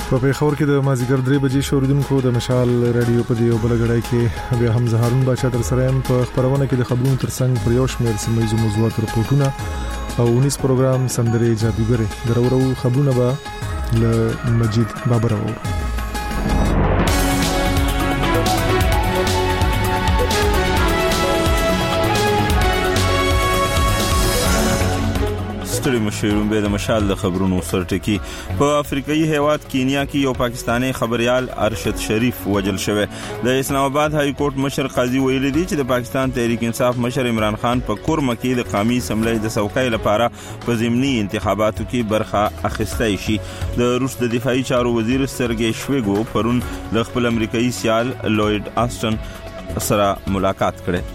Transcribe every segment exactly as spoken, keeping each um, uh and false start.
په پیښور کې د مازیګر درې بجې شوریدونکو د مشال رادیو په دی او بلګړای کې بیا هم زهارون بچا تر سره هم په خبرونه کې د خبرونو ترڅنګ پر یو شمېر سیمایي موضوعات رپورټونه او ونیس پروګرام سندرې جادوګرې درورو خبرونه به ل مجید بابر او ستړي مشرون به د مشال د خبرونو سرټکی په افریقایي هیواد کینیا کې یو پاکستانی خبريال ارشد شریف وجل شوی. د اسلام آباد های کورټ مشر قاضي ویل دي چې د پاکستان تحریک انصاف مشر عمران خان په کورمه کې د قومي اسمبلی د څوکۍ لپاره په ضمني انتخاباتو کې برخه اخیستای شي. د روس د دفاعي چارو وزیر سرګي شویګو پرون د خپل امریکایي سیال لوید آسټن سره ملاقات کړي.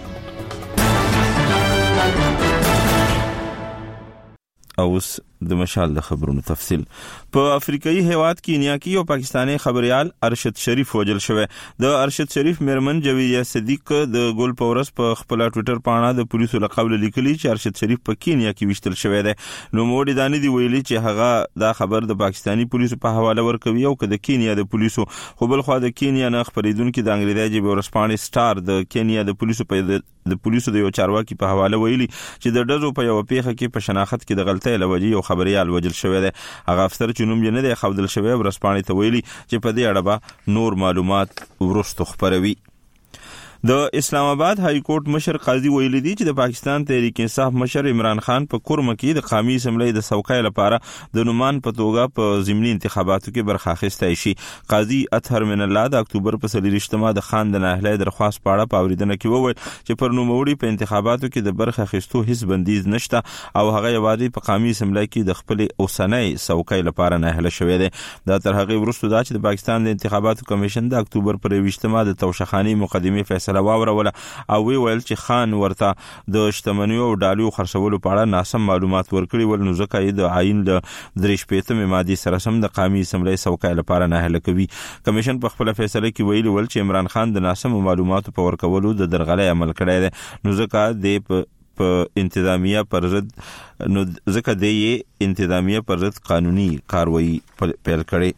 اوس د مشال د خبرونو تفصیل. په افریقایي هیواد کینیا کې یو پاکستانی خبريال ارشد شریف وجل شوی. د ارشد شریف میرمن جویدیا صدیق د ګل پورس په خپل ټوئیټر باندې د پولیسو له قبل لیکلي چې ارشد شریف په کینیا کې وشتل شوی دی. نو موډ دانی دی ویلي چې هغه دا خبر د پاکستانی پولیسو په حواله ورکوي او د کینیا د پولیسو خو بل خو د کینیا نه خبرېدونکو د انګریزي ژبې ورسپانې سٹار د کینیا د پولیسو په د پولیسو د یو چارواکي په حواله ویلي چې د ډزو په یو پیښه کې په شناخت کې د غلطۍ لوجې یو خبريال وجل شوی دی. هغه افسر چې نوم یې نه دی خودل شوی ورسپانې ته ویلي چې په دې اړه به نور معلومات ورستو خبروي. د اسلام آباد های کورټ مشر قاضي ویل دي چې د پاکستان تحریک انصاف مشر عمران خان په کورمه کې د قومي اسمبلی د څوکۍ لپاره د نومان په توګه په ضمني انتخاباتو کې برخه اخیستای شي. قاضي اطهر من الله د اکتوبر په څلوېښتمه د خان د ناهلي درخواست په اړه په اوریدنه کې وویل چې پر نوموړي په انتخاباتو کې د برخه اخیستو هیڅ بندیز نشته او هغه یوازې په قومي اسمبلی کې د خپل اوسنۍ څوکۍ لپاره ناهله شوی دی. دا تر هغه وروسته دا چې د پاکستان د انتخاباتو کمیشن د اکتوبر پر یوویشتمه د توشخانی مقدمه فیصله واوروله او وی ویل چې خان ورته د شتمنیو او ډالو خرڅولو په اړه ناسم معلومات ورکړي ول نو ځکه یې د عین د درې شپېتمې ماده سره سم د قومي اسمبلی څوکۍ لپاره ناهله کوي. کمیشن په خپل فیصله کې ویلي ول چې عمران خان د ناسم معلوماتو په ورکولو د درغلۍ عمل کړی دی نو ځکه د په انتظامیه پر ضد نو ځکه د انتظامیه پر ضد قانوني کاروایی پیل کړي.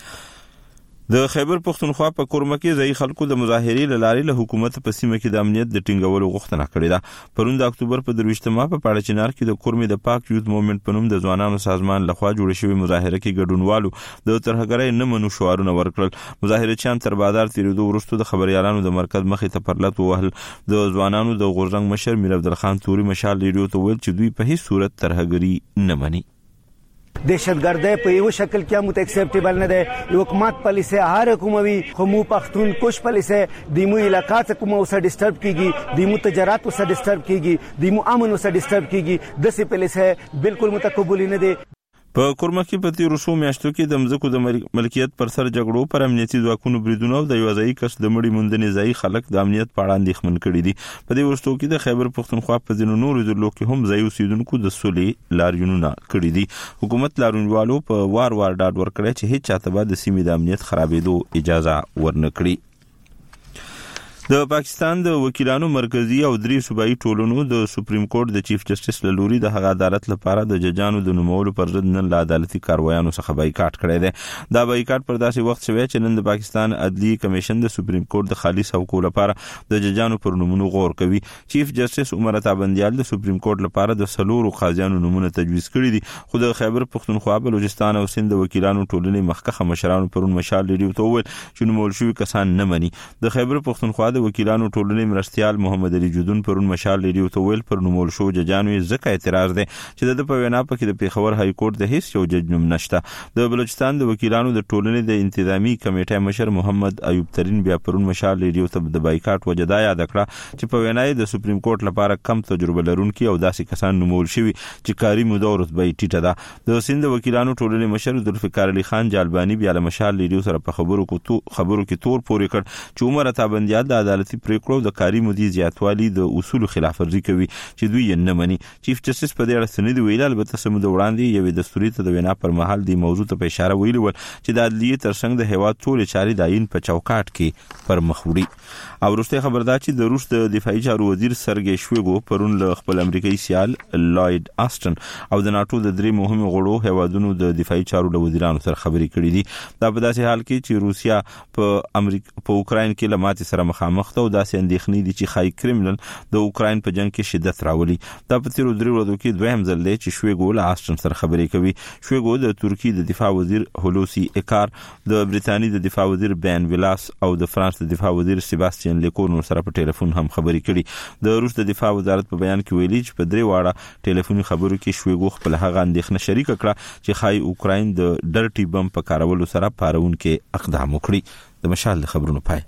د خیبر پختونخوا په کورمه کې ځای خلکو د مظاهرې لارې له حکومت په سیمه کې د امنیت د ټینګولو غوښتنه کړې ده. پرون د اکتوبر په درویشتمه په پاړه چنار کې د کورمې د پاک یوت موومېنټ په نوم د ځوانانو سازمان لخوا جوړ شوی مظاهره کې ګډونوالو د ترهګرۍ نه منو شعارونه ورکړل. مظاهرچیان تر بازار تیریدو وروسته د خبريالانو د مرکز مخې ته پرلط وهل. د ځوانانو د غورځنګ مشر میر عبدالخان توري مشال ریډیو ته ویل چې دوی په هیڅ صورت ترهګري نه مني. دهشتگردی په یو شکل کې هم اکسپټیبل نه ده. حکومت پالیسي هر حکومتي خمو پختون کوش پالیسي دیمو علاقہ څخه کوم اوسه ډیسټرب کیږي دیمو تجارت اوسه ډیسټرب کیږي دیمو امن اوسه ډیسټرب کیږي د سي پالیسي بالکل متقبل نه ده. په کورمه کې په تیرو څو میاشتو کې د مځکو د ملکیت پر سر جګړو پر امنیتي ځواکونو بریدونو او د یو ځای کس د مړي موندنې ځای خلک د امنیت په اړه اندېښمن کړي دي. په دې وروستو کې د خیبر پختونخوا په ځینو نورو ضلعو کې هم ځای اوسیدونکو د سولې لاریونونه کړي دي. حکومت لاریونوالو په وار وار ډاډ ورکړی چې هیڅ چاته به د سیمې د امنیت خرابېدو اجازه ورنه کړي. د پاکستان د وکیلانو مرکزی او درې صوبایي ټولنو د سپریم کورټ د چیف جسټس لوري د هغه عدالت لپاره د ججانو د نومولو پر ضد نن له عدالتي کاروایانو څخه بایکاټ کړی دی. دا بایکاټ پر داسې وخت شوی چې نن د پاکستان عدلی کمیشن د سپریم کورټ د خالص حقوقو لپاره د ججانو پر نومونو غور کوي. چیف جسټس عمر عطا بندیال د سپریم کورټ لپاره د سلورو قاضیانو نومونه تجویز کړي دي خو د خیبر پختونخوا بلوچستان او سند د وکیلانو ټولنې مخکخه مشرانو پرون مشال ریډیو ته وویل چې نومول شوي کسان نه مني. د خیبر پختونخوا د وکیلانو ټولنې مرستيال محمد علي جودون پرون مشال ریډیو ته ویل پر نومول شو ججانو ځکه اعتراض دی چې د په وینا په کې د پیښور های کورټ د هیڅ یو جج نوم نشته. د بلوچستان د وکیلانو د ټولنې د انتظامی کمیټې مشر محمد ایوب ترین بیا پرون مشال ریډیو ته د بایکاټ وجدا یاد کړه چې په وینا د سپریم کورټ لپاره کم تجربه لرونکي او داسې کسان نومول شوي چې کاري موده رتبه ټیټه ده. د سند وکیلانو ټولنې مشر ذوالفقار علي خان جالبانی بیا له مشال ریډیو سره په خبرو کو تو خبرو کې تور پورې کړ چې عمر عطا بندیال د عدالتي پریکړو د کاري مودې زیاتوالي د اصول خلاف ورزي کوي چې دوی یې نه مني. چیف جسټس په دې اړه څه نه دی ویلي، البته سمو د وړاندې یوې دستوري ته د وینا پر مهال د موضوع ته په اشاره ویلي ول چې د عدلیې ترڅنګ د هیواد ټولې چارې د عین په چوکاټ کې پر مخ وړي. او وروسته خبردار چې د روس د دفاعي چارو وزیر سرګی شویګو پرون له خپل امریکایي سیال لوید آسټن او د ناتو د درې مهمو غړو هیوادونو د دفاعي چارو د وزیرانو سره خبرې کړې دي. دا په داسې حال کې چې روسیا په امریکا په اوکراین کې لماتې سره مخامخ ده او داسې اندېښنې دي چې خای کرملن د اوکراین په جنگ کې شدت راولي. دا په تیرو درې ورځو کې دویم ځل دی چې شویګو له آسټن سره خبرې کوي. شویګو د ترکیې د دفاع وزیر هولوسی اکار، د برتانیې د دفاع وزیر بین ویلاس او د فرانس د دفاع وزیر سیباستین لیکورنو سره په ټلیفون هم خبرې کړي. د روس د دفاع وزارت په بیان کې ویلي چې په درې واړه ټلیفوني خبرو کې شویګو خپل هغه اندېښنه شریک کړه چې خای اوکراین د ډرټي بم په کارولو سره پارون کې اقدام وکړي. د مشال خبرونو پای.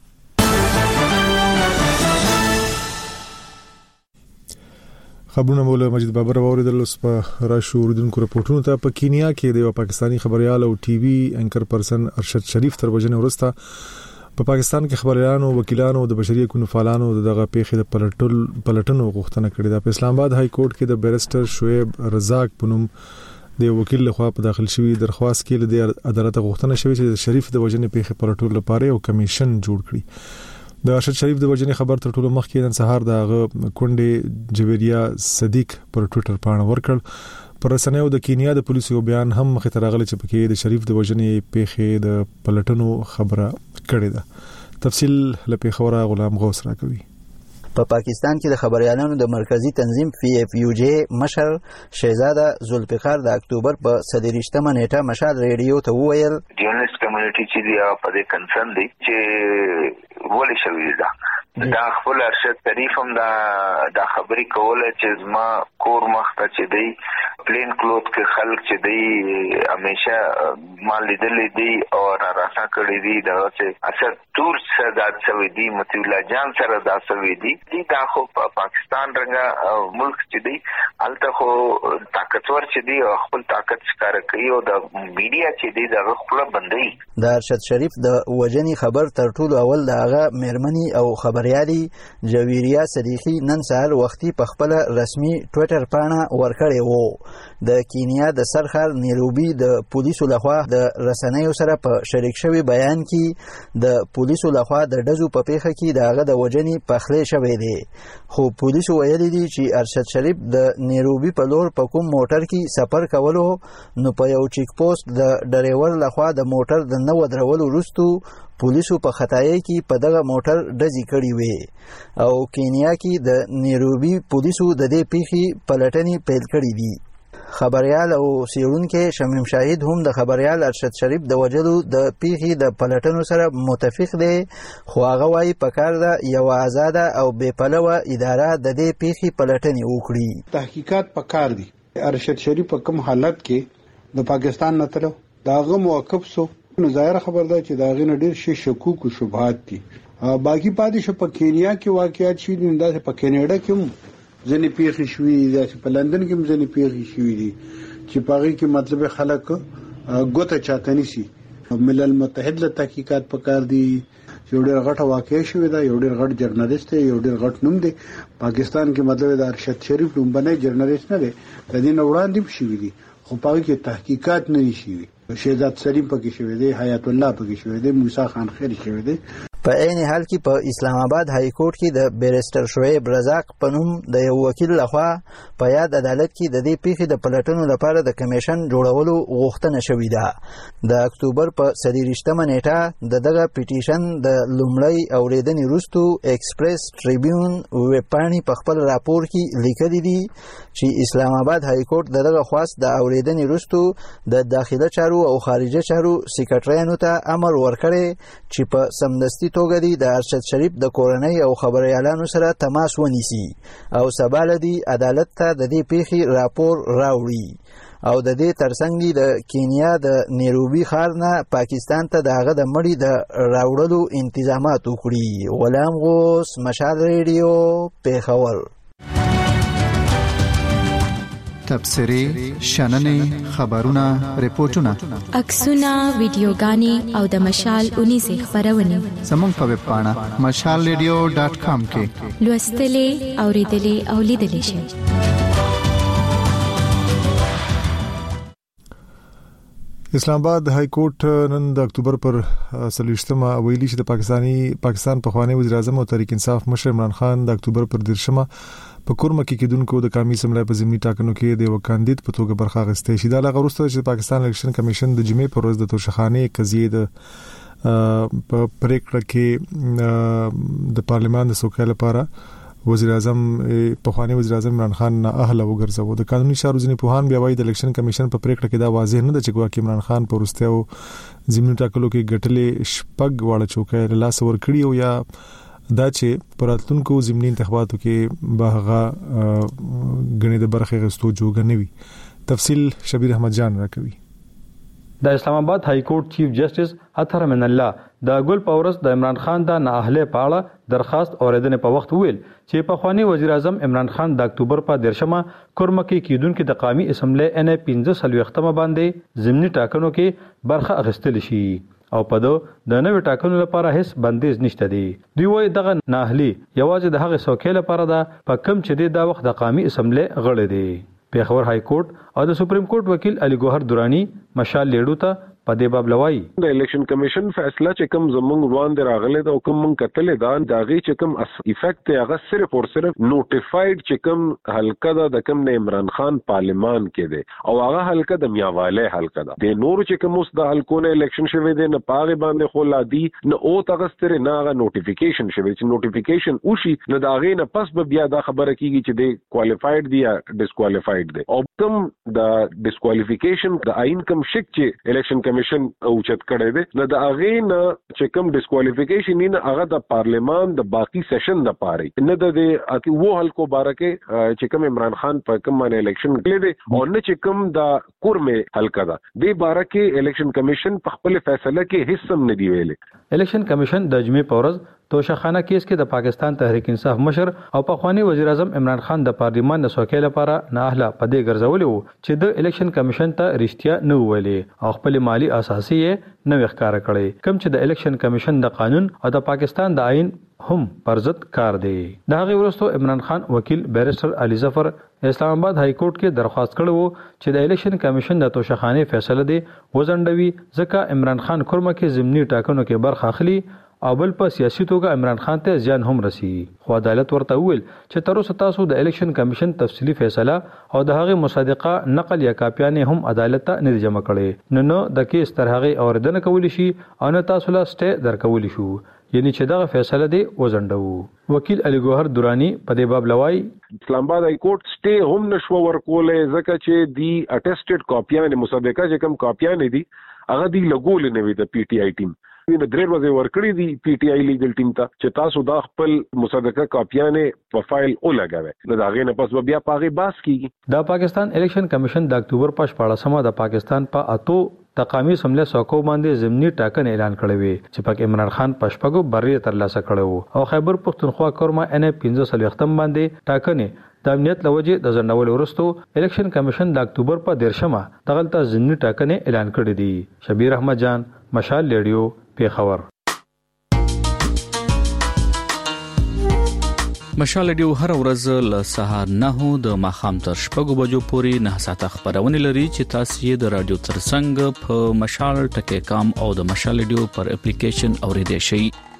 خبرونه مولا مجید بابر اوریدل اوس په راشو اوریدونکو رپورټونو ته. په کینیا کې د پاکستانی خبريال او ټي وي انکر پرسن ارشد شریف تر وجنه ورسته په پاکستان کې خبريالانو، وکیلانو او د بشري حقوقو فعالانو دغه پیښې د پلټل پلټنو غوښتنه کړې ده. په اسلام آباد های کورټ کې د بیرسټر شعیب رزاق پنوم د وکیل لخوا په داخل شوی درخواست کې د عدالت غوښتنه شوې چې شریف د وجنه پیښې پلټول لپاره یو کمیشن جوړ کړي. د ارشد شریف د وجنې خبر تر ټولو مخکې نن سهار د کونډې جویریا صدیق پر ټوئیټر باندې ورکړ. پر رسنیو د کینیا د پولیسو بیان هم مخې ته راغلی چې پکې د شریف د وجنې پیښې د پلټنو خبره کړې ده. تفصیل له پیښوره غلام غوث راکوي. په پا پاکستان کې د خبريالانو د مرکزی تنظیم پی اف یو جی مشر شهزاده ذوالفقار د اکتوبر په سدریشتمه نیټه مشال ریډیو ته وویل جرنالست کمیونټي چې دی په دې کنسرن دی چې ولې شوی دا دا خپل ارشد شریف هم دا د خبرې کوله چې زما کور مخته چې دی پلین کلوت کې خلک چې دی همیشه مال لیدلې دی او راسا کړی دی دا چې اثر تور سره سوي دی متي الله جان سره دا سوي دی دا خو پاکستان رنګه ملک چې دی الته خو طاقتور چې دی خپل طاقت ښکار کوي او د میډیا چې دی دا خپل بندي. د ارشد شریف د وجنی خبر تر ټولو اول د هغه مېرمنی او خبريالي جویریا صدیقی نن سهار وختي په خپل رسمي ټوئیټر باندې ورکړی وو. د کینیا د سرخر نیروبي د پولیسو لخوا د رسنیو سره په شریک شوی بیان کې د پولیسو لخوا د ډزو په پیښه کې د هغه د وجنی پخلې شوې دي، خو پولیسو ویلي دي چې ارشد شریف د نیروبي په لور په کوم موټر کې سفر کولو نو په یو چیک پوسټ د ډرایور لخوا د موټر د نو درولو وروسته پولیسو په خطای کې په دغه موټر ډزې کړې وې او کینیا کې د نیروبي پولیسو د دې پیښې پلټنې پیل کړې دي. خبريال او سیړونکو شمیم شاهد هم د خبريال ارشد شریف د وجلو د پیښې د پلټنو سره متفق دي، خو هغه وايي پکار ده یو آزاد او بې پلوه اداره د دې پیښې پلټنې وکړي. تحقیقات پکار دي. ارشد شریف په کوم حالت کې د پاکستان نه تلو داغه موقف سو نو ظاهر خبر ده چې دا غینه ډیر شي شکوک او شبهات دي. باقی پاتې شو په کینیا کې واقعیت شي دي، دا په کینیډا کې هم ځنې پیښې شوې دي، په لندن کې هم ځنې پیښې شوې دي چې په هغه کې مطلب خلک ګوته چاته نشي. ملل متحد له تحقیقات پکار دي چې ډېر غټه واقعي شوې ده، یو ډېر غټ جرنالست دی، یو ډېر غټ نوم دی پاکستان کې، مطلب د ارشد شریف نوم باندې جرنالست نه دی، د دې نه وړاندې شوې دي خو په هغه کې تحقیقات نه شي. شهزاد سلیم پکې شوی دی، حیات الله پکې شوی دی، موسی خان خیر شوی دی. په عین حال کې په اسلام آباد های کورټ کې د بیرسټر شعیب رزاق په نوم د یو وکیل لخوا په یاد عدالت کې د دې پیښې د پلټنو لپاره د کمیشن جوړولو غوښتنه شوې ده. د اکتوبر په څلېرویشتمه نیټه د دغه پیټیشن د لومړۍ اورېدنې وروسته ایکسپریس ټریبیون ویبپاڼې په خپل راپور کې لیکلي دي چې اسلام آباد های کورټ دغه خواست د اورېدنې وروسته د داخله چارو او خارجه چارو سیکریټریانو ته امر ورکړی چې په سمدستي توګه دی د ارشد شریف د کورنۍ او خبريالانو سره تماس ونیسي او سبا لدی عدالت ته د دې پیښې راپور راوړي او د دې ترڅنګ د کینیا د نیروبي ښار نه پاکستان ته د هغه د مړي د راوړلو انتظامات وکړي. غلام غوث، مشال ریډیو، پیښور. تبصرې شننې خبرونه ریپورتونه عکسونه ویډیوګانې او د مشال اونیزې خبرونه زموږ په ویب پاڼه مشال ریډیو ډاټ کام کې لوستلې اوریدلې او لیدلې شئ. اسلام آباد های کورټ نن د اکتوبر پر سلوشتمه ویلي چې د پاکستاني پاکستان په خوانی وزیر اعظم او تحریک انصاف مشر عمران خان د اکتوبر پر دیرشمه په کورمه کې کېدونکو د قومي اسمبلی په ضمني ټاکنو کې د یو کاندید په توګه برخه اخیستې شي. دا لغوه وروسته چې پاکستان الیکشن کمیشن د جمعې پر ورځ د توشخانه قضیې د په پریکړه کې د پارلیمان د سوکاله لپاره وزیر اعظم په خوانی وزیر اعظم عمران خان نه اهل وګرځاو. د قانوني چارو ځینې پوهان بیا وایي د الیکشن کمیشن په پریکړه کې دا واضح نه ده چې ګواکې عمران خان په ورستیو ضمني ټاکلو کې ګټلې شپږ واړه چوکۍ لاس ور کړی او یا دا چې پراتلونکو ضمني انتخاباتو کې بهغه غنې د برخه غستو جوګ نه وي. تفصیل شبیر احمد جان راکوي. د اسلام آباد های کورټ چیف جسټس اطهر من الله د ګل پاورس د عمران خان د نااهله پاړه درخواست اوریدنې په وخت ویل چې په خوانی وزیر اعظم عمران خان د اکتوبر په دیرشمه کورمه کې کېدونکو د قومي اسمبلی ان پنځه سلوختمه باندې ضمني ټاکنو کې برخه اخیستل شي او په دو د نوې ټاکنو لپاره هیڅ بندیز نشته دی. دوی وایي دغه نااهلي یوازې د هغه څوکۍ لپاره ده په کم چې د وخت د قومي اسمبلی غړي دي. پیښور های کورټ او د سپریم کورټ وکیل علي ګوهر درانی مشال لیډو ته په دې باب لوي د الیکشن کمیشن فیصله چې کوم زمونږ وړاندې راغله دا کوم من کتلې دا داغي چې کوم افیکټ هغه صرف او صرف نوټیفاید چې کوم حلقه دا د کوم نه عمران خان پارلیمان کې دی او هغه حلقه د میاواله حلقه ده د نور چې کوم اوس د حلقونه الیکشن شوه دی نه پاغه باندې خو لا دی نه او تغستر نه هغه نوټیفیکیشن شوه چې نوټیفیکیشن وشي نه داغي نه پس به بیا دا خبره کیږي چې دی کوالیفاید دی یا ډیسکوالیفاید دی او کوم د ډیسکوالیفیکیشن د آئین کوم شک چې الیکشن کمیشن اوچت کړی دی نه د هغه نه چې کوم ډیسکوالیفیکیشن نه هغه د پارلیمان د باقی سیشن د پاره نه د دې وو حلقو بارکه چې کوم عمران خان په کوم باندې الیکشن کړی دی او نه چې کوم د کورمه حلقه ده د بارکه الیکشن کمیشن په خپل فیصله کې هیڅ هم نه دی ویلي. الیکشن کمیشن د جمعې په ورځ توشخانه کیس کې د پاکستان تحریک انصاف مشر او په خوانی وزیر اعظم عمران خان د پارلیمان د سوکې لپاره نااهله پدې ګرځولې وو چې د الیکشن کمیشن ته رښتیا نه ویلي او خپل مالی اساسي نه وښکاره کړي کوم چې د الیکشن کمیشن د قانون او د پاکستان د آئین هم پرزت کار دی. د هغه وروسته عمران خان وکیل بیرسټر علي ظفر اسلام آباد های کورټ کې درخواست کړو چې د الیکشن کمیشن د توشخانه فیصله دی وزندوي ځکه عمران خان کورمه کې ضمني ټاکنو کې برخه اخلي او بل په سیاسي توګه عمران خان ته ځان هم رسی. خو عدالت ورته ویل چې تر اوسه تاسو د الیکشن کمیشن تفصیلی فیصله او د هغه مصادقه نقل یا کاپیانې هم عدالت ته نه جمع کړي نه نو د کیس تر هغه اوریدنه کولی شي او نه تاسو لا سټه درکول شو یعنی چې دغه فیصله دی وزندو. وکیل علي ګوهر درانی په دې باب لوي اسلام آباد های کورټ سټه هم نشو ورکولې ځکه چې دی اټیسټډ کاپیانې مصادقه چې کوم کاپیانې دي هغه دی لګول نه وي د پی ټی آی ټیم د درې ورځې ورکړې دي پی ټی آی لیګل ټیم ته چې تاسو دا خپل مصادقه کاپیانې په فایل ولګوي نو دا غي نه پس بیا پاغي باس کیږي. د پاکستان الیکشن کمیشن د اکتوبر په شپاړسمه د پاکستان په اتو تقامی سمله سوکو باندې ضمني ټاکنه اعلان کړی وی چې پاک عمران خان پښپغو بری ترلاسه کړو او خیبر پختونخوا کورما ان پنځه سلوختم باندې ټاکنه د امنیت لوجه د ځنډول ورستو الیکشن کمیشن د اکتوبر په دیرشمه دغلطه ضمني ټاکنه اعلان کړی دی. شبیر احمد جان مشال لیډیو پیښور. مشال لیډیو هر ورځ له سهار نه د ماخام تر شپږو بجو پورې نه ساعته خبرونه لري چې تاسو یې د رادیو ترڅنګ په مشال ټکی کام او د مشال لیډیو پر اپلیکیشن اوریدئ شئ.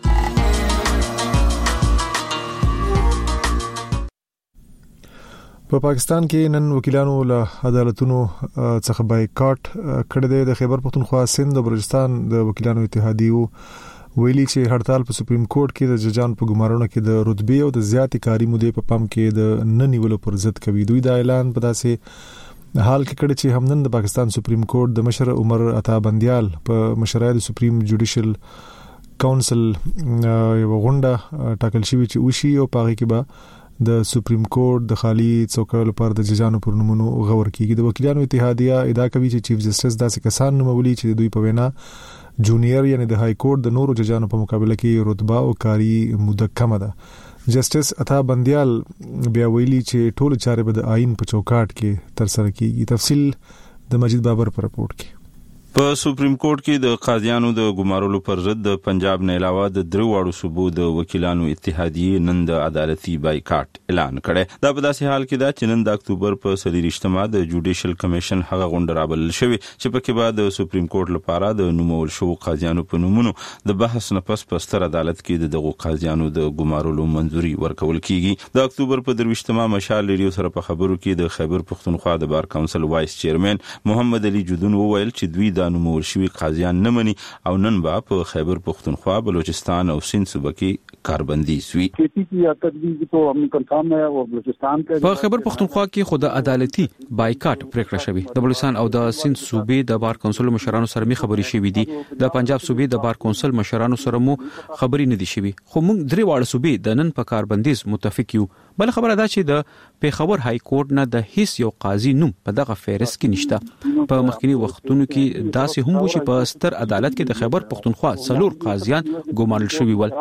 په پاکستان کې نن وکیلانو له عدالتونو څخه بایکاټ کړی دی. د خیبر پختونخوا سند او بلوچستان د وکیلانو اتحادیو ویلي چې هړتال په سپریم کورټ کې د ججانو په ګمارنو کې د رتبه او د زیاتې کاري مودې په پام کې د ننیولو پر ضد کوي. دوی دا اعلان په داسې حال کې کړی چې همنن د پاکستان سپریم کورټ د مشر عمر عطا بندیال په مشرۍ د سپریم جوډیشل کونسل یو غونډه ټاکل شوی چې وشي او پاره کې به د سپریم کورټ د خالی څوکۍ لپاره د ججانو پر نمونو غور کیږي. د وکیلانو اتحادیه ادعا کوي چې چیف جسټس داسې کسان نومولي چې دوی په وینا جونیئر یعنی د های کورټ د نورو ججانو په مقابله کې رتبه او کاری موده کم ده. جسټس عطا بندیال بیا ویلي چې ټول چارې به د آئین په چوکاټ کې تر سره کیږي. تفصیل د مجید بابر پر رپورت کې. په سپریم کورټ کې د قاضیانو د ګمارلو پر ضد د پنجاب نه علاوه د درو واړو صوبو د وکیلانو اتحادیه نن د عدالتي بایکاټ اعلان کړي. دا په داسې حال کې ده چې نن د اکتوبر په څلورویشتمه د جوډیشل کمیشن هغه غونډه رابلل شوې چې پکې به د سپریم کورټ لپاره د نومول شو قاضیانو په نومونو د بحث نه پس په ستر عدالت کې دغه قاضیانو د ګمارلو منځوري ورکول کیږي. د اکتوبر په درویشتمه مشال ریډیو سره په خبرو کې د خیبر پښتونخوا د بار کونسل وایس چیرمن محمد علي جودون وویل چې دوی د نومول شوی قاضیان نه مني او نن به په خیبر پختونخوا، بلوچستان او سند صوبه کې کاربندي سوي. په خیبر پختونخوا کې خود عدالتي بایکاټ پریکړه شوی. د بلوچستان او د سند صوبې د بار کونسل مشرانو سره می خبري شوې دي. د پنجاب صوبې د بار کونسل مشرانو سره مو خبري نه دي شوې. خو موږ درې واړه صوبې د نن په کاربندیز متفق یو. بل خبره ده چې د پیښور های کورټ نه د هیڅ یو قاضي نوم په دغه فهرست کې نشته. په مخکنی وختونو کې داسې هم و چې په ستر عدالت کې د خیبر پختونخوا څلور قاضیان ګمارل شوي ول.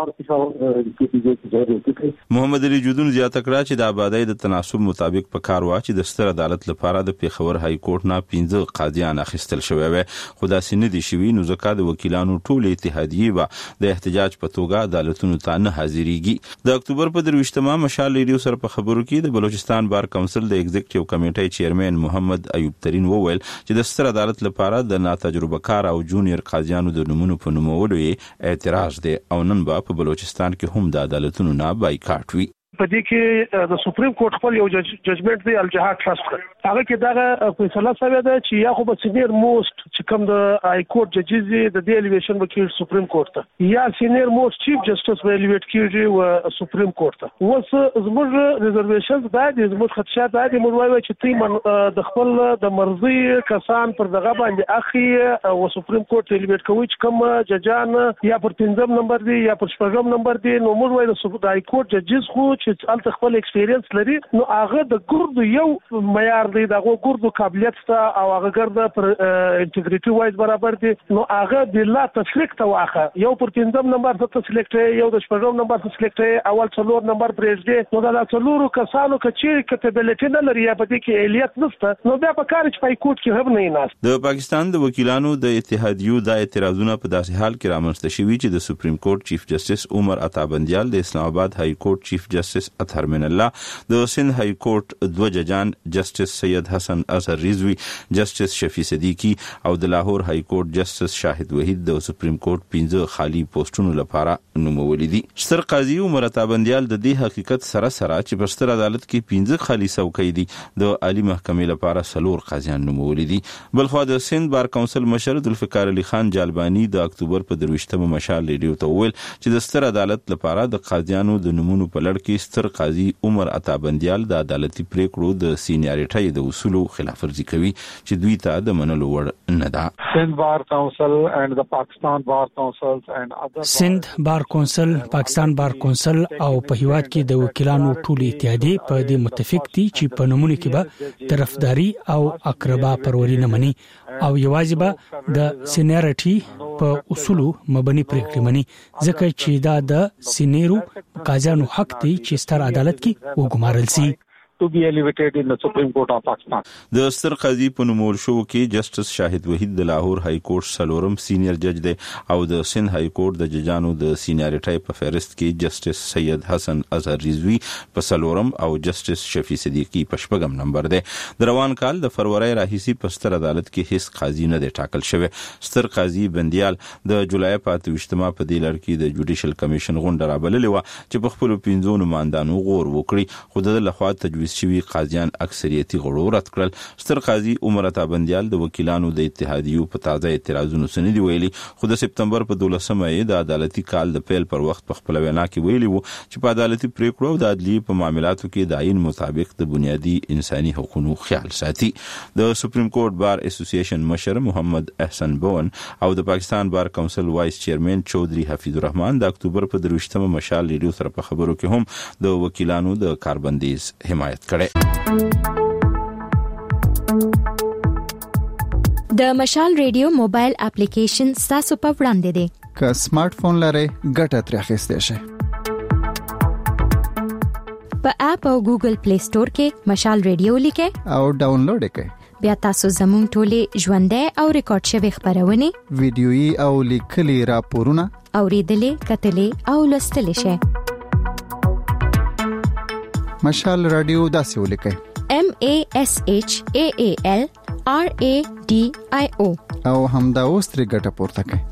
محمد علي جودون زیاته کړه چې د آبادی د تناسب مطابق په کار وا چې د ستر عدالت لپاره د پیښور های کورټ نه پنځه قاضیان اخیستل شوی وي. خو داسې نه دي شوي، نو ځکه د وکیلانو ټول اتحادیه به د احتجاج په توګه عدالتونو ته نه حاضرېږي. د اکتوبر په درویشتمه مشال ریډیو سره په خبرو کې د بلوچستان بار کونسل د ایگزیکټیو کمیټې چیرمن محمد ایوب ترین وویل چې د ستر عدالت لپاره د ناتجربه کار او جونیئر قاضیانو د نومونو په نومولو یې اعتراض دی او نن به په بلوچستان کې هم د عدالتونو نه بایکاټ وي. په دې کې د سپریم کورټ خپل یو ججمنټ دی الجهاد ټرست کړ. هغه کې دا فیصله شوې ده چې یا خو به سینیئر موست چې کوم د های کورټ ججز دی د دې الیویشن وکیل سپریم کورټ ته، یا سینیئر موست چیف جسټس به الیویټ کیږي و سپریم کورټ ته. اوس زموږ ریزرویشنز باید زموږ خدشات باید موږ وایو چې تی د خپل د مرضی کسان پر دغه باندې اخی او سپریم کورټ الیویټ کوي چې کوم ججان یا پر پنځم نمبر دی یا پر شپږم نمبر دی، نو موږ وایو د های کورټ ججز خو چې الته خپل ایکسپیرینس لري، نو هغه د ګردو یو معیار دی، دغه ګردو قابلیت ته او هغه ګرده پر انټیګریټي وایز برابر دی، نو هغه د لا تسلیک ته واخه یو پر پنځم نمبر ته تسلیک یو د شپږم نمبر ته تسلیک اول څلور نمبر پرېږدي، نو دا څلورو کسانو کچې کټیبلیټی نه لري یا په دې کې الیت نشته، نو بیا په کار چې پای کوټ کې هم نه ناست. د پاکستان د وکیلانو د اتحادیو د اعتراضونو په داسې حال کې رامنځته شوي چې د سپریم کورټ چیف جسټس عمر عطا بندیال، د اسلام آباد های کورټ چیف جسټس اطهر من الله، د سند های کورټ دوه ججان جسټس سید حسن اظهر رضوی، جسټس شفیع صدیقی او د لاهور های کورټ جسټس شاهد وحید د سپریم کورټ پنځه خالی پوسټونو لپاره نومولي دي. ستر قاضي عمر عطا بندیال د دې حقیقت سره سره چې په ستر عدالت کې پنځه خالی څوکۍ دي د عالی محکمې لپاره څلور قاضیان نومولي دي. بلخو د سند بار کونسل مشر ذوالفقار علي خان جالبانی د اکتوبر په درویشتمه مشال ریډیو ته وویل چې د ستر عدالت لپاره د قاضیانو د نومونو په لړ کې ستر قاضي عمر عطا بندیال د عدالتي پریکړو د سینیاریټۍ د اصولو خلاف ورزي کوي چې دوی ته د منلو وړ نه ده. سند بار کونسل and the Pakistan Bar Councils and other سند بار کونسل، پاکستان بار کونسل او په هیواد کې د وکیلانو ټول اتحادیه په دې متفق دي چې په نمونه کې به طرفداري او اقربا پروري نه مني او یوازې به د سینیاریټي په اصولو مبني پریکړې مني، ځکه چې دا د سینیرو قاضیانو حق دی چې ستر عدالت کې وګمارل شي. to be elevated in the Supreme Court of Pakistan. د ستر قاضي په نومول شو کې جسټس شاهد وحید د لاهور های کورټ سلورم سینیئر جج دی او د سند های کورټ د ججانو د سینیاریټۍ په فهرست کې جسټس سید حسن اظهر رضوی په سلورم او جسټس شفیع صدیقی په شپږم نمبر دی. د روان کال د فروری راهیسي په ستر عدالت کې هیڅ قاضي نه دی ټاکل شوی. ستر قاضي بندیال د جولای په اتویشتمه په دې لړ کې د جوډیشل کمیشن غونډه رابللې و چې په خپل پنځو نمائندانو غور وکړي، خو د لخوا تجویز شوی قاضیان اکثریتي غړو رد کړل. ستر قاضي عمر عطا بندیال د وکیلانو د اتحادیو په تازه اعتراضونو سندي ویلي، خو د سپتمبر په دولسمه یې د عدالتي کال د پیل پر وخت په خپل وینا کې ویلي وو چې په عدالتي پریکړو او د عدلیې په معاملاتو کې د عین مطابق د بنیادی انساني حقوقو خیال ساتي. د سپریم کورټ بار اسوسییشن مشر محمد احسن بون او د پاکستان بار کونسل وایس چیرمن چودري حفیظ الرحمن د اکتوبر په درویشتمه مشال ریډیو سره په خبرو کې هم د وکیلانو د کاربندیز حمایت کړي. د مشال ریډیو موبایل اپلیکیشن تاسو په وړاندې دی. که سمارټ فون لرئ ګټه ترې اخیستئ شئ. په اپ او ګوګل پلی سٹور کې مشال ریډیو لیکه او ډاونلوډ کړئ. بیا تاسو زموږ ټولې ژوندۍ او ریکارډ شوی خبرونه ویډیويي او لیکلي راپورونه اوریدلې کتلې او لوستلې شئ. مشال رادیو داسې ولیکئ: M A S H A A L R A D I O او همدا اوس ترې ګټه پورته کړئ.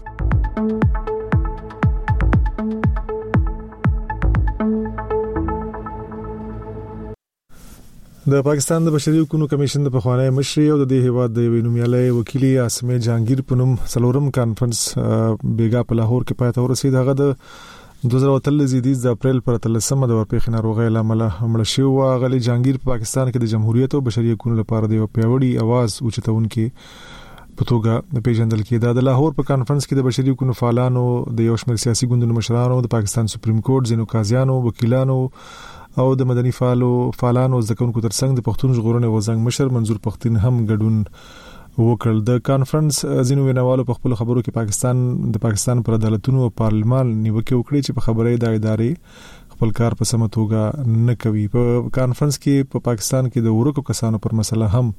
د پاکستان د بشري حقوقو کمیشن د پخوانی مشر او د دې هیواد د وینومیالي وکیل اسمه جهانگیر پنوم سلورم کانفرنس بیګا په لاهور کې پاتې ورسید. هغه د دوه هزار وتلس د اپریل پر تلسمه د ورپېښ ناروغۍ لامل مړ شو. غلي جهانگیر په پاکستان کې د جمهوریت او بشري حقوقو لپاره د پیوړی आवाज اوچتونکو په توګه د پیژندل کېده. د لاهور په کانفرنس کې د بشري حقوقو فعالانو، د یو شمېر سیاسي ګوندونو مشرانو، د پاکستان سپریم کورټ ځینو قاضیانو، وکیلانو او د مدني فعالو فعالانو ځکونکو ترڅنګ د پښتون ژغورنې وزنګ مشر منظور پښتين هم ګډون وکړ. د کانفرنس ځینو ویناوالو په خپل خبرو کې پاکستان د پاکستان پر عدالتونو او پارلمان نیوکه وکړي چې په خبرې د ادارې خپل کار په سمه توګه نه کوي. په کانفرنس کې په پا پاکستان کې د ورکو کسانو پر مسله هم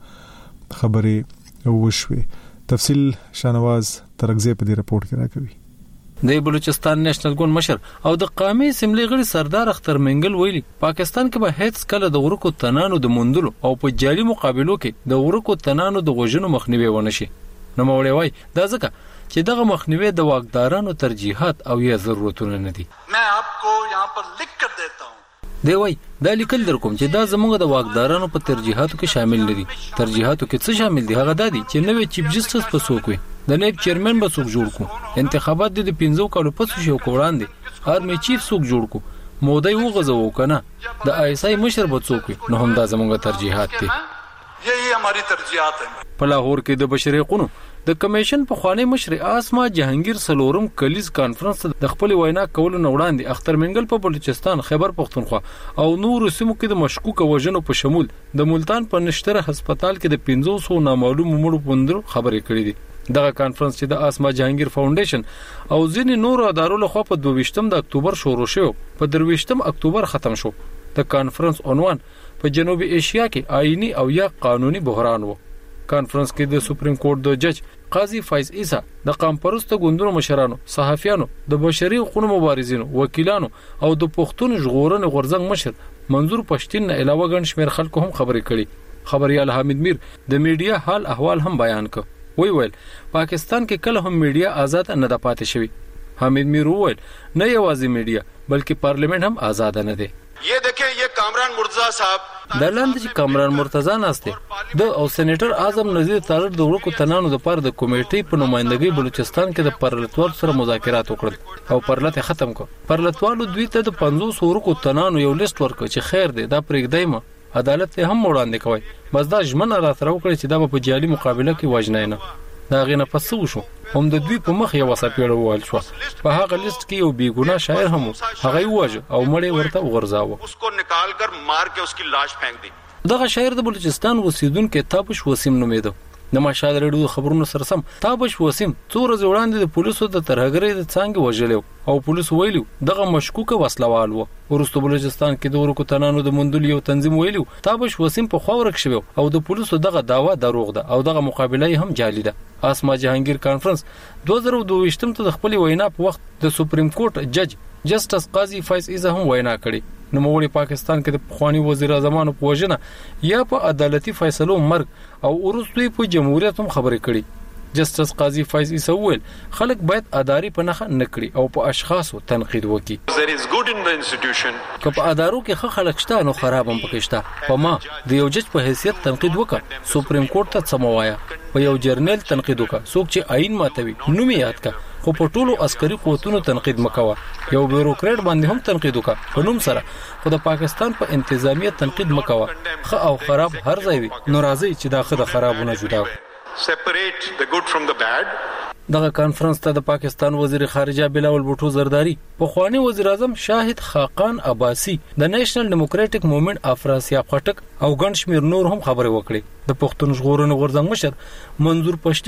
خبرې وشوي. تفصیل شانواز ترغزی په دې رپورت کې راکوي. د بلوچستان نېشنل ګوند مشر او د قومي اسمبلی غړي سردار اختر منګل ویلي پاکستان کې به هیڅ کله د ورکو تنانو د موندلو او په جالي مقابلو کې د ورکو تنانو د غوژنو مخنیوي ونه شي. نو مولوی وای دا ځکه چې دغه مخنیوي د واکدارانو ترجیحات او یا ضرورتونه نه دي. मैं आपको यहां पर लिख कर देता हूं دی وای دا لیکل در کوم چې دا زموږ د واکدارانو په ترجیحاتو کې شامل نه دي. ترجیحاتو کې څه شامل دي؟ هغه دا دي چې نوې چیف جسټس په څوک وي، د نائب چیرمن به څوک جوړ کو، انتخابات د پنځو کالو پس شو کوړاندې، ارمي چیف څوک جوړ کو، مودای وغځو کنه، د آی اس آی مشر به څوک وي. نو هم دا زموږ ترجیحات دي. یہی ہماری ترجیحات ہیں. په لاهور کې د بشري حقوقو د کمیشن په خوانی مشر اسما جهانگیر سلورم کلیز کانفرنس د خپل وینا کولو نه وړاندې اختر منګل په بلوچستان، خیبر پختونخوا او نور سیمو کې د مشکوک وژنو په شمول د ملتان په نشتره هسپتال کې د پنځه سوه نامعلوم مړو پوندرو خبرې کړې دي. دغه کانفرنس چې د اسما جهانگیر فاونډیشن او ځینې نور ادارو له خوا په دوه ویشتم د اکتوبر شروع شو، په درویشتم اکتوبر ختم شو. د کانفرنس عنوان په جنوبي ایشیا کې آئینی او یا قانوني بحران وو. کانفرنس کې د سپریم کورټ د جج قاضي فایز عیسی، د قام پرستو ګوندونو مشرانو، صحافیانو، د بشري حقوقو مبارزینو، وکیلانو او د پښتون ژغورنې غورځنګ مشر منظور پښتين نه علاوه ګڼ شمېر خلکو هم خبرې کړي. خبريال حامد میر د میډیا حال احوال هم بیان کړ. وی ویل پاکستان کې کله هم میډیا آزاد نه ده پاتې شوی. حامد میر ویل نه یوازې میډیا بلکې پارلیمنت هم آزاد نه دی. یہ دیکھیں یہ کامران مرتضی صاحب د لاندې چې کامران مرتضی ناسته د او سېنیټر اعظم نذیر تارړ د ورکو تنانو د پر د کمیټې په نمائندګۍ بلوچستان کې د پرلتوال سره مذاکرات وکړل او پرلت ختم کړ. پرلتوالو دوی ته د پنځوس ورکو تنانو یو لیست ورکړ چې خیر دی دا پرېږدای ما عدالت ته هم وړاندې کوي، بس دا ژمنه را سره وکړي چې دا په جالي مقابله کې وژنای نه. دا غینه پس وشو هم د دوی په مخ یو وسپېړه وویل شو. په هغه لیست کې یو بیګناه شاعر هم هغه وواژه او مړی ورته وغورځاوه. اس کو نکال کر مار کے اس کی لاش پھینک دی. دغه شاعر د بلوچستان اوسیدونکو تابش وسیم نومیده. د مشال رډو خبرونو سره سم تابش وسیم څو ورځې وړاندې د پولیسو د ترهګرۍ د څنګه وژلو او پولیس ویلو دغه مشکوکه وسلوال وو. ورسته بلوچستان کې د ورکو تنانو د مندل یو تنظیم ویلو تابش وسیم په خوا ورک شوی او د پولیسو دغه داوا دروغ ده او دغه مقابله هم جعلي ده. اسما جهانگیر کانفرنس دوه زره دوه ویشتم ته د خپل وینا په وخت د سپریم کورټ جج جسټس قاضي فایز عیسی هم وینا کړې. نو موږ پاکستان کې د خوانی وزیر اعظم په وژنه یا په عدالتي فیصلو مرګ او ورستوي په جمهوریت هم خبرې کړې. جسټس قاضي فایز عیسی ویل خلک باید اداري په نخ نه کړي او په اشخاصو تنقید وکړي. there is good in the institution که په ادارو کې ښه خلک شته نو خراب هم پکې شته. په ما د یو جج په حیثیت تنقید وکړه، سپریم کورټ ته سموایا، په یو جرنل تنقید وکړه، څوک چې آئین ماتوي نوم یاد کا، خو په ټولو عسکري قوتونو تنقید مکوه. یو بیوروکرات باندې هم تنقید وکړه په نوم سره، خو د پاکستان په انتظامیه تنقید مکوه. ښه او خراب هر ځای وي، نو راځي چې دا ښه د خرابونه جدا separate the good from the bad. دغه کانفرنس ته د پاکستان وزیر خارجه بلاول بوټو زرداری، پخوانی وزیر اعظم شاهد خاقان عباسی، د نېشنل ډیموکراټک موومېنټ افراسیاب خټک او ګڼ شمېر نور هم خبرې وکړې. د پښتون ژغورنې غورځنګ مشر منظور پښتين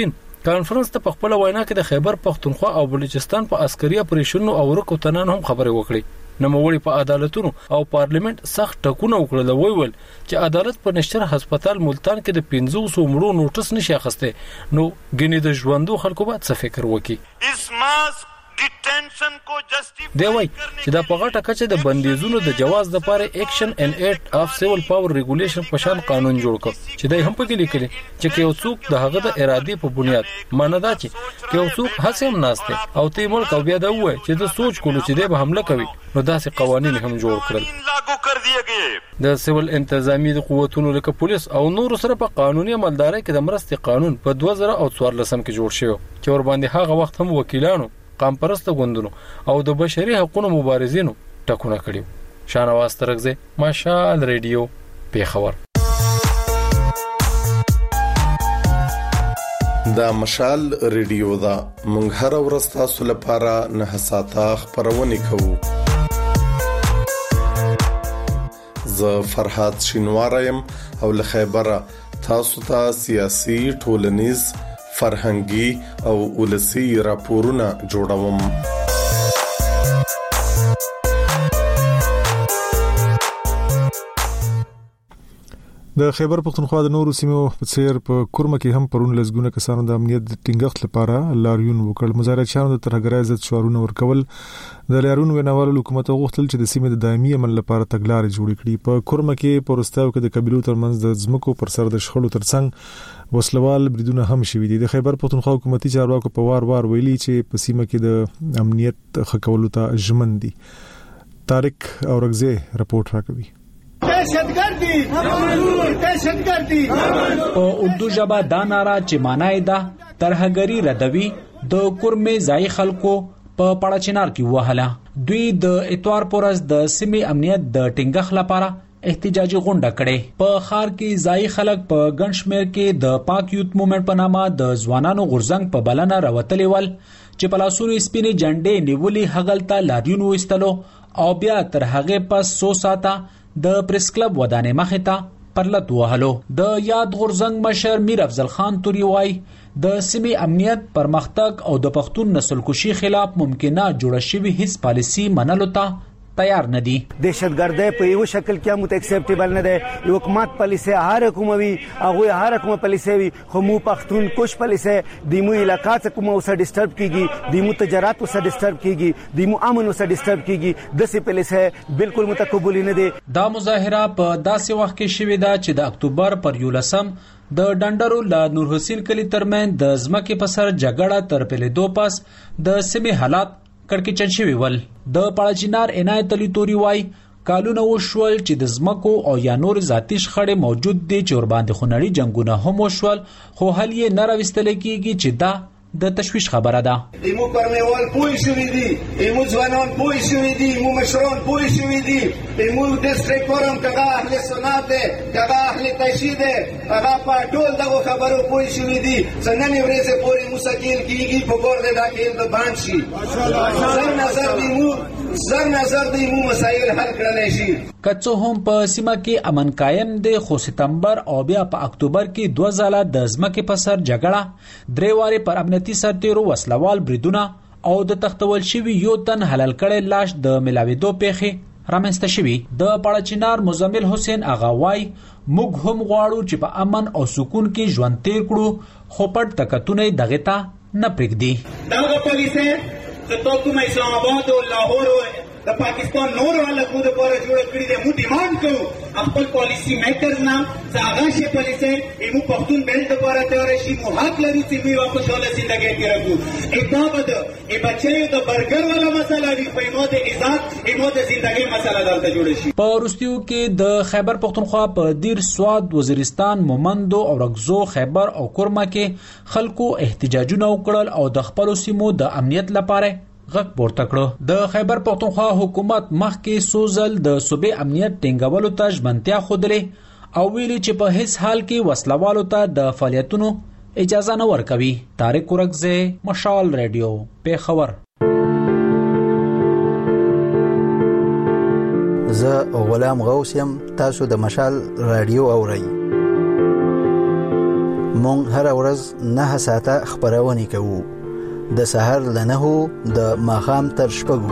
کانفرنس ته په خپل وینا کې د خیبر پختونخوا او بلوچستان په عسکري اپریشنونو او ورکو تنان هم خبرې وکړي. نوموړي په عدالتونو او پارلیمنت سخت ټکونه وکړل او ویل چې عدالت په نشتر هسپتال ملتان کې د پنځه سوه مړو نوټس نشي اخیسته نو ګینې د ژوندو خلکو باید څه فکر وکړي. اس ماس ډیټینشن کو جسټیفای دی وای چې د پغټه کچه د بندیزونو د جواز د لپاره اکشن ان ایټ اف سیول پاور ریګولیشن په شان قانون جوړ کړ چې دای هم پکې لیکلي چې یو څوک د هغه د ارادي په بنیاد مانه دا چې یو څوک هڅه هم ناشته او تی ملک او بیا دا وای چې د سوچ کولو چې دی به حمله کوي نو داسې قوانين هم جوړ کړل. لاګو کړ دیږي د سیول انتظامی د قوتونو لکه پولیس او نور سره په قانوني عملداري کې د مرستې قانون په دوه زره او څوارلس کې جوړ شو چې ور باندې هغه وخت هم وکیلانو قام پرسته غوندونو او د بشري حقوقو مبارزینو ټکونه کړیو. شانواز ترغزه مشال ریډیو پیښور. دا مشال ریډیو دا مونږ هر ورځ تاسو لپاره نه ساته خبرونه کوو. زه فرحات شینوارم او له خیبره تاسو ته سیاسي ټولنیز فرهنګي او ولسی راپورونه جوړوم. د خیبر پختونخوا د نورو سیمو په څیر په کورمه کې هم پرون لزګونه کسانو د امنیت ټینګښت لپاره لاریون وکړ. مظاهراتچیانو د ترهګرۍ ضد شعارونه ورکول. د لاریون ویناوالو حکومت غوښتل چې د سیمې د دایمي امن لپاره تګلارې جوړې کړي. په کورمه کې پروستاو کې د قبيلو ترمنځ د ځمکو پر سر د شخړو ترڅنګ وسلوال بریدونه هم شوي دي. د خیبر پختونخوا حکومتي چارواکو په وار وار ویلي چې په سیمه کې د امنیت خکولو ته ژمن دي. طارق اورغزه رپورت راکوي. دهشتګردي دهشتګردي په اردو ژبه دا ناره چې معنی ده ترهګری ردوي د کورمه ځای خلکو په پړاچینار کې وهله. دوی د اتوار پورز د سیمې امنیت د ټینګښ لپاره احتجاجي غونډه کړې. په خار کې ځای خلک په ګنشمیر کې د پاک یوت موومېنټ په نامه د ځوانانو غورځنګ په بلنه راوتلې ول چې په لاسونو سپینې جنډې نیولې هغلته لاریون وستلو او بیا تر هغه پس سو ساته د پریس کلب ودانې مخې ته پرلط وهلو. د یاد غورځنګ مشر میر افضل خان توري وای د سیمې امنیت پرمختګ او د پښتون نسل کشي خلاف ممکنه جوړه شوی هیڅ پالیسی منلو ته تیار نه دي. دهشتګردي په یو شکل کې هم اکسپټیبل نه ده. یو حکومت پالیسي هر حکومتي هغه هر حکومت پالیسي وي خو مو پښتون کوش پالیسي د مو علاقې څخه کومه وسه ډیسټرب کیږي د مو تجارت وسه ډیسټرب کیږي د مو امن وسه ډیسټرب کیږي د سي پالیسي بالکل متقبل نه دي. دا مظاهره په داسې وخت کې شوې ده چې د اکتوبر پر یولسم د ډنډرو له نور حسین کلی ترمن د ځمکې په سر جګړه تر پیلې دو پاس د سیمې حالات کړکېچن شوی ول. د پړاچینار عنایت علي توري وای کالونه وشول چې د ځمکو او یا نور ذاتی شخړې موجود دي چې ور باندې خونړي جنگونه هم وشول خو حل یې نه راوستل کیږي چې دا د تشویش خبره ده. ایمو پرمیوال پوي شوی دي، ایمو ځوانان پوي شوی دي، ایمو مشران پوي شوی دي، ایمو ډیسټریکټ فورم کغه اهل سنت ده، کغه اهل تشهید ده، هغه په ټول دغه خبرو پوي شوی دي. څنګه نیوريزه پوری مستقیل کیږي په ګور ده داخل د باند شي. زر نظر دیمو زر نظر دیمو مسایل حل کړل شي. کڅو هم په سیمه کې امن قائم دی خو سپتمبر او بیا په اکتوبر کې دوه ځله د ځمکې په سر جګړه درې واره پر امنیتي سرتیرو وسلوال بریدونه او د تختول شوی یو تن حلال کړي لاش د ملاویدو پیخي رامنځته شوی. د پړاچینار مزمل حسین اغاوای موږ هم غواړو چې په امن او سکون کې ژوند تیر کړو خو پټ تکتونه دغه ته نه پرېږدي. دغه پولیسه چې کوم اسلام آباد او لاهور د پاکستان نور ولکو د پاره جوړ کړی دی. مو ډیماند کوو خپل پالیسی میکرز نام څنګه شي پالیسي ایمو پښتون بیلټ د پاره تیار شي. مو حق لري چې موږ په خوشاله ژوندۍ تیرو. اقدام ده ای بچیو د برګر ولا مسله دی په مو د عزت ایمو د ژوندۍ مسله دلته جوړ شي. په روستیو کې د خیبر پختونخوا په دیر سواد وزیرستان مومندو او رغزو خیبر او کورما کې خلکو احتجاجونه وکړل او د خپل سیمو د امنیت لپاره غږ پورته کړو. د خیبر پختونخوا حکومت مخکې سوزل د صوبې امنیت ټینګولو ته ژمنتیا خوده او ویلي چې په هیڅ حال کې وسلوالو ته د فعالیتونو اجازه نه ورکوي. طارق اورغزه مشال ریډیو پیښور. زه غلام غوث یم، تاسو د مشال رادیو اورئ. مونږ هر ورځ نه ساعته خبرونه کوو د سحر لنه د ماخام تر شپږو.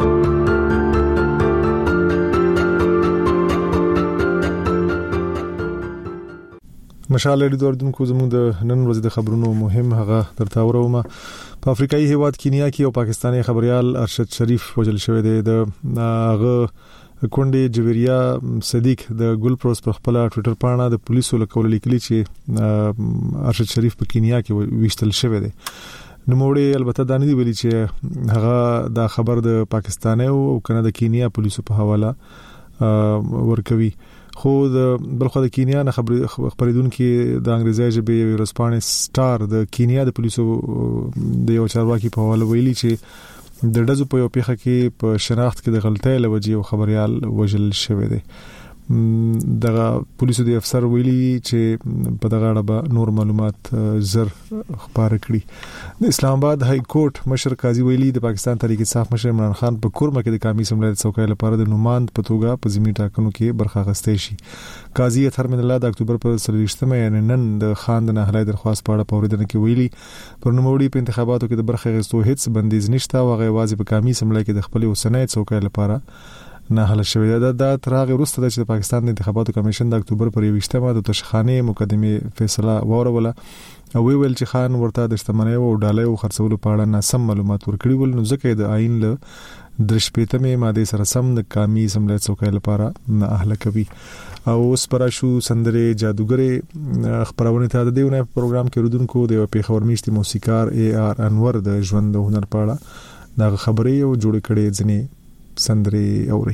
مشال ریډیو اوریدونکو زموږ د نن ورځې د خبرونو مهم هغه درته ورومه. په افریقایي هیواد کینیا کې یو پاکستانی خبريال ارشد شریف وژل شوی دی. د هغه کونډې جویریا صدیق د ګل پروس په خپل ټوئیټر باندې د پولیسو لکول لیکلي چې ارشد شریف په کینیا کې وشتل شوی دی. نو موړي البته دا نه دی ویلي چې هغه دا خبر د پاکستان او کنه د کینیا پولیسو په حواله ورکوي. خو د بلخو د کینیا نه خبرېدونکو د انګریزي ژبې ورسپانې سٹار د کینیا د پولیسو د یو چارواکي په حواله ویلي چې د ډزو په یو پیخه کې په شناخت کې د غلطۍ لوجې او خبريال وژل شوی دی. دغه پولیسو د افسر ویلي چې په دغه اړه به نور معلومات زر خبره کړي. د اسلام آباد های کورټ مشر قاضي ویلي د پاکستان تحریک انصاف مشر عمران خان په کورمه کې د قومي سملایت څوکۍ لپاره د نوماند په توګه په ضمني ټاکنو کې برخه اخیستې شي. قاضي اطهر من الله د اکتوبر په څلوېښتمه یعنی نن د خان د نهلای درخواست په اړه په اوریدنه کې ویلي پر نوموړي په انتخاباتو کې د برخه اخیستو هیڅ بندیز نشته او هغه واځي په قومي سملای کې د خپل وسنۍ څوکۍ لپاره نه حل شوی دا د ترغه وروسته د پاکستان د انتخاباتو کمیشن د اکتوبر پر یوشتمه د تشخانه مقدمه فیصله وروله او ویل چې خان ورته د شتمنۍ او ډالۍ او خرڅولو په اړه ناسم معلومات ورکړي ول. نو ځکه د آئین له درشپېتمه ماده سره سم د قومي سملایت څوکۍ لپاره نه اهل کوي. او اوس پراشو سندره جادوګره خبرونه ته د دیونه پروګرام کې رودونکو د پیښور میشتي موسیقار ای آر انور د ژوند د هنر په اړه دا خبرې او جوړ کړي ځنی سندري اوري.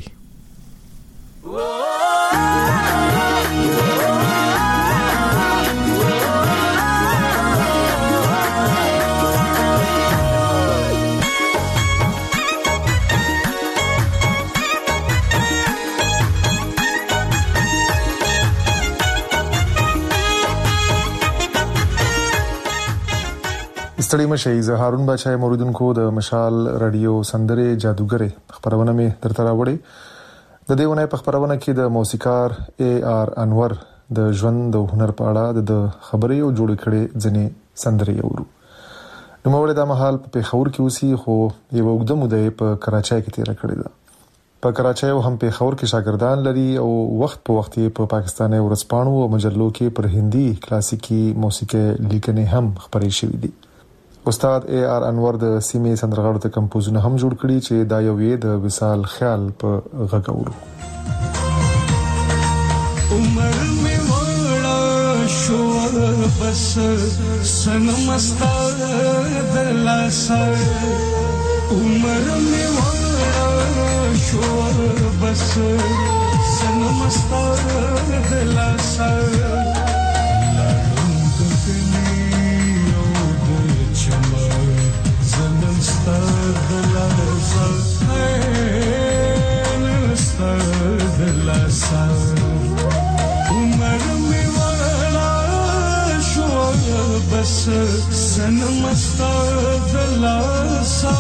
ستړي مشه زه هارون بچای موریدونکو د مشال رادیو سندره جادوګره خبرونه می درته راوړي. د دیونه په خبرونه کې د موسیقار ای آر انور د ژوند د هنر په اړه د خبرې او جوړ کړي ځنې سندري اورو. نو موږ د مهال په پیښور کې اوسې خو یو وګړه مده په کراچۍ کې تیر کړی دا. په کراچۍ او هم پیښور کې شاګردان لري او وخت په وخت په پاکستاني ورځپاڼو او مجلو کې پر هندي کلاسیکي موسیقي لیکنې هم خبرې شوې دي. استاد ای آر انور د سیمې سندرغاړو ته کمپوزونه هم جوړ کړي چې دا یو یې د وصال خیال په غږاورو. عمر می وړا شو بس سنم استاد لاسه عمر می وړا شو بس سنم استاد لاسه عمر می وړا شو بس سنم استاد لاسه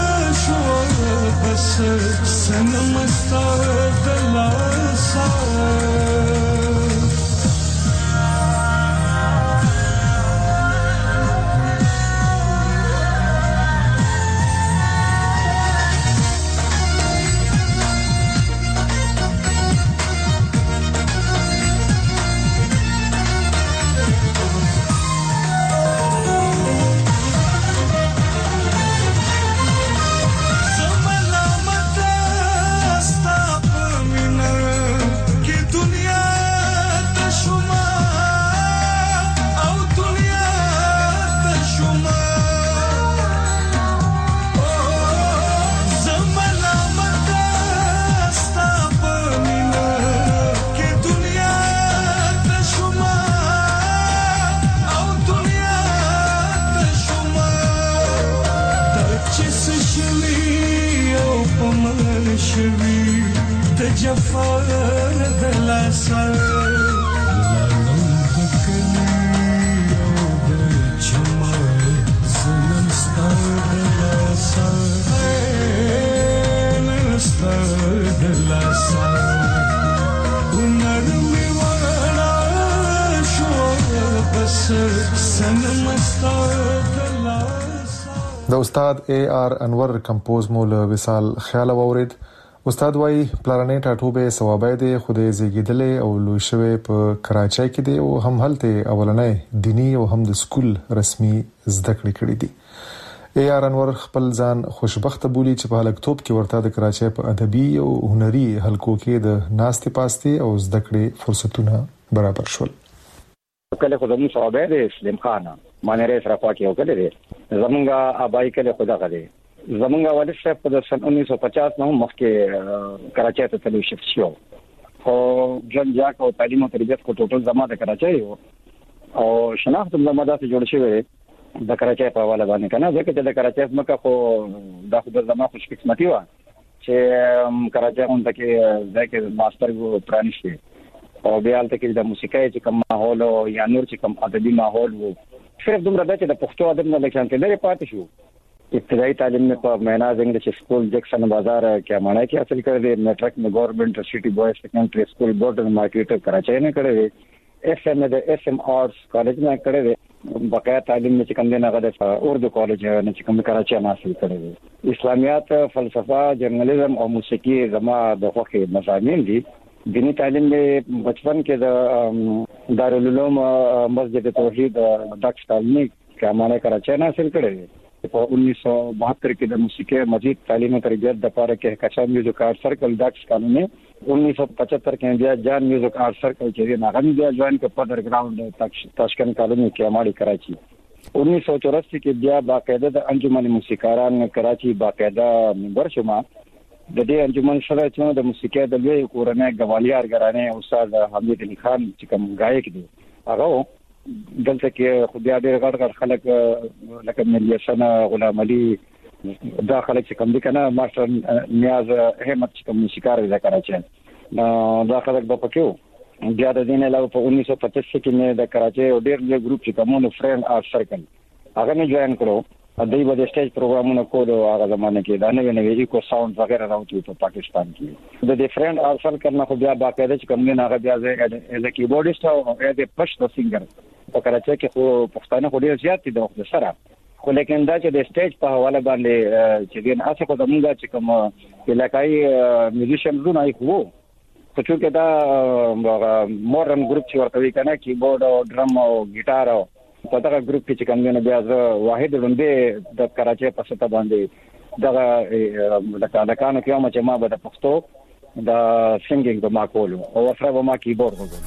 سنم استاد لاسه شوي د جفا د لاسه لاړم بکلی او د چما ظلم ستا د لاسه نن ستا د لاسه عمر مې وړه شو بس سنم ستا د لاسه. د استاد اے آر انور کمپوز مول وصال خیال اورید. استاد وايي پلانې ټاټوبه ثوابه دي خوده زیږیدلې او لوی شوی په کراچۍ کې دی او هم هلته اولنې دینی او هم د سکول رسمي زده کړې کړې دي. اے آر انور خپل ځان خوشبخت بولی چې په هلکتوب کې ورته د کراچۍ په ادبي او هنري حلقو کې د ناستې پاستې او زده کړې فرصتونه برابر شول. کله خدای ثوابه دي سلیم خان مانره سره پاکي او کله دي زمونږه ابای کله خدا غلي زمونږه والد صاحب په سن उन्नीस सौ पचास نو مخکې کراچۍ ته تللی شفت شو او جن جاک او تعلیم او تربیت کو ټوټل زما د کراچۍ او شناخت د مدرسې جوړ شوی د کراچۍ په حواله باندې کنه ځکه چې د کراچۍ مکه خو د خپل زما خوش قسمتي و چې کراچۍ اون تکي ځکه ماستر وو پرانیشته او بیا البته کې د موسیقۍ چې کوم ماحول او یا نور چې کوم ادبي ماحول وو صرف دومره د چې د پښتو ادب نه لکه لري پاتې شو. ابتدائی تعلیم میں میناز انگلش اسکول جیکسن بازار کیا مانا کی حاصل کر دے میٹرک میں گورنمنٹ سٹی بوائز سیکنڈری اسکول بورڈ مارکیٹ کراچی میں کرے دے ایس ایم ایس ایم آرٹس کالج میں کرے دے بقایا تعلیم میں چکم دینا غد اردو کالج نے چکم کراچی میں حاصل کرے دے اسلامیات فلسفہ جرنلزم اور موسیقی زما دخوا کے مضامین دی. دینی تعلیم میں بچپن کے دارالعلوم مسجد توحید ڈاکٹر تعلیمی کیا مانا کراچی میں حاصل کرے دے. په उन्नीस सौ बहत्तर کې د موسیقي مزید تعلیم او تربیت د پاره کې کچا میوزیک آرټ سرکل ډاکس قانوني उन्नीस सौ पचहत्तर کې بیا جان میوزیک آرټ سرکل چې نه غوښنه بیا ځوان کې په انډرګراوند تاشکند کالونی کې اماړي کراچي उन्नीस सौ चौरासी کې بیا باقاعده د انجمن موسیقاران کراچي باقاعده منبر شوما د دې انجمن سره چې د موسیقي د لوی کورنۍ غوالیار ګرانه استاد حمید علي خان چې کوم غایک دی هغه دلته کې خو بیا ډېر غړ غړ خلک لکه ملي حسن غلام علي دا خلک چې کوم دي کنه ماستر نیاز احمد چې کوم موسیقار دی کراچي نو دا خلک په پکيو بیا د دین علاوه په उन्नीस सौ पचासी کې مې د کراچي ډېر لوی ګروپ چې کومو فرند آرټ سرکل هغه مې جوائن کړو دوی به د سټیج پروګرامونه کول او هغه زمانه کې دا نوې نوې ایکو ساوند وغیرہ راوتی په پاکستان کې د ډیفرنٹ آرټ سرکل نه خو بیا باقاعده چې کوم نه هغه بیا از ا کیبورډیست او از ا پښتو سنگر په کراچۍ کې خو پښتانه خو ډیر زیات دي د وخت سره خو لیکن دا چې د سټیج په حواله باندې چې دین اسه کو زمونږ چې کوم علاقائی میوزیشن زونه ای خو خو چې دا مورن ګروپ چې ورته وی کنه کیبورډ او ډرم او ګیټار او په دغه ګروپ کې چې کوم نه بیا زه واحد لومبه د کراچۍ په سطح باندې دغه لکه لکانو کې ما چې ما به د پښتو د سنگینګ به ما کولو او سره به ما کیبورډ وګورم.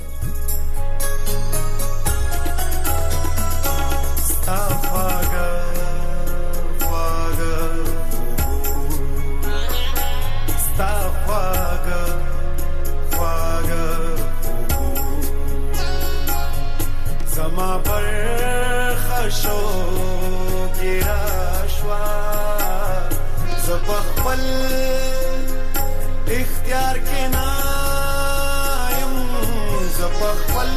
زما پر خشو کی راشوا زپخپل اختیار کې نایم زپخپل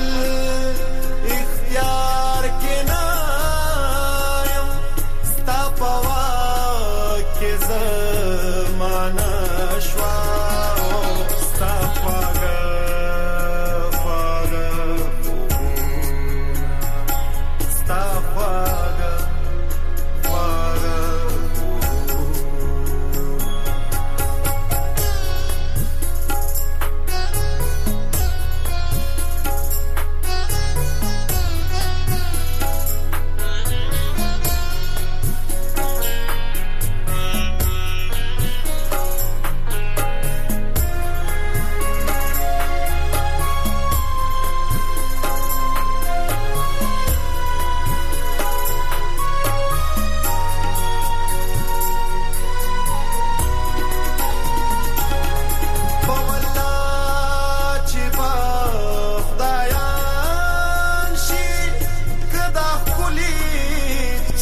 اختیار کې نایم ستا پوا کې زمانه شوا ستا پاګه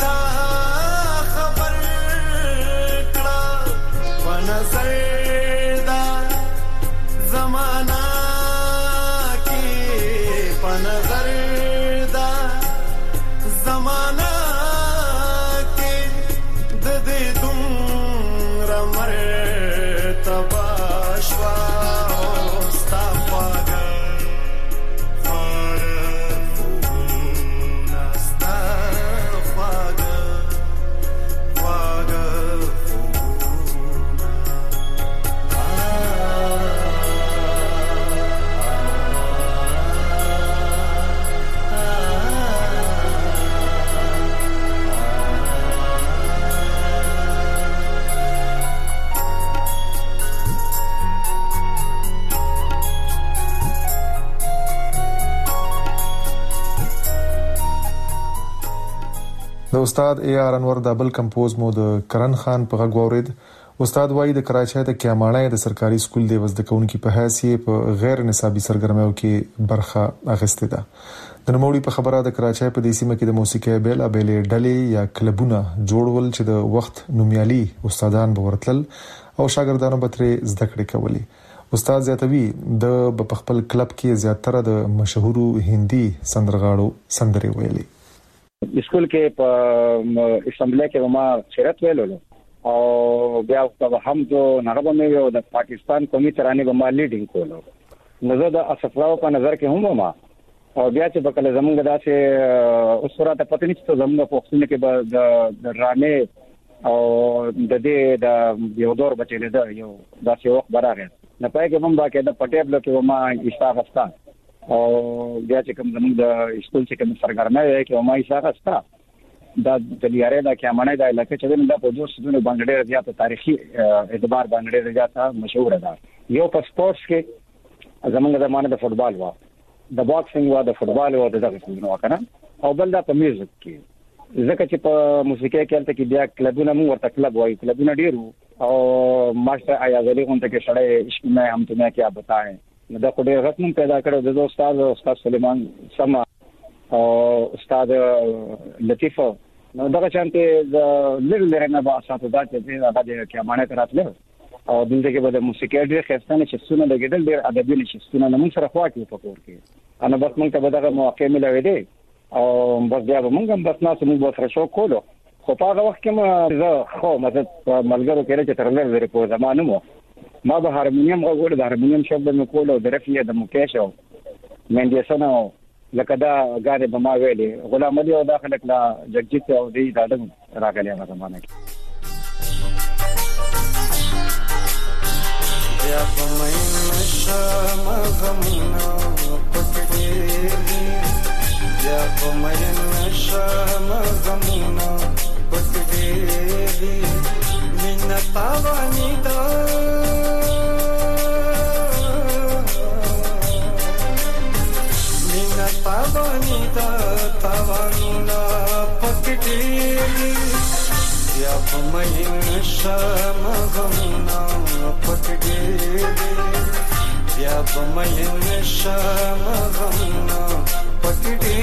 نظر زمانہ کې پنغر دا زمانہ کې د دې دومره مرتبه شوا ستا خواږه خوږونه ستا خواږه خواږه د استاد اے آر انور د بل کمپوز مو د کرن خان په غږ واورید. استاد وایي د کراچۍ د کیاماڼۍ د سرکاري سکول د وزد کونکي په حیثیت په غیر نصابي سرګرمیو کې برخه اخیسته ده. د نوموړي په خبره د کراچۍ په دیسیمه کې د موسیقي بیل ابلې ډلې یا کلبونه جوړول چې د وخت نومیالي استادان به ورتل او شاګردانو به ترې زده کړې کولې. استاد زیاتوي د په خپل کلب کې زیاتره د مشهورو هندي سندرغاړو سندرې ویلي. اسکول کې په اسمبلی کې ما شرط ویلو او بیا په هم جو نغبه مې د پاکستان قومي ترانې به ما لیډینګ کولو. نو زه د اسفراو په نظر کې هم ما او بیا چې په کله زمونږ داسې اوس راته پته نشته زمونږ په وختونو کې به د ډرامې او د دې د یو دور بچی لیدا یو داسې وخت براغه نه پای کې هم باکې د پټېبل کې ما ایستاغستا او بیا چې کوم زموږ د اسکول چې کوم سرګرمه وي کې ما ایستاغستا دا د لیارې د کیامانه د علاقې چې د په دوه سدونه باندې ډېر زیات تاریخي اعتبار باندې ډېر زیات مشهور ده. یو په سپورتس کې زموږ د مانه د فوتبال وا د باکسینګ وا د فوتبال وا د دغه څه نو کنه او بل دا په میوزیک کې ځکه چې په موسیقي کې تل کې بیا کلبونه مو ورته کلب وایي کلبونه ډیرو او ماستر آیا غلي غونډه کې سړی عشق مې هم ته کیا بتائیں نو دا کو ډېر رقم پیدا کړو د استاد استاد سلیمان سما او استاد لطیف نو دا چانته د لږ لږ نه با اساتذه چې هغه د کیامانه تراتله او دلته کې به د موسیقي ډېر خستانه چې سونه د ګډل ډېر ادبي نشستونه نه موږ سره خوا کې په کور کې انا بس موږ ته به دغه موقع ملوي دي او بس بیا موږ هم بس ناس موږ به سره شو کولو خو په هغه وخت کې ما زه خو مزه ملګرو کې چې ترلر لري په زمانه مو ما به هارمونیم غوړ د هارمونیم شوب د کولو د رفیه د مکیش او مندیسونو لکه دا غاړه به ما ویلي غلام علي او داخله کلا جگجیت او دی دادم راغلی هغه زمانه کې یا په مې نشم غمنا پټې یا په مې نشم غمنا پټې مینا پاوانی دا مینا پاوانی دا پاوانونا پټې یا په مې نشم غمنا پټې یا په مې نشم غمنا پټې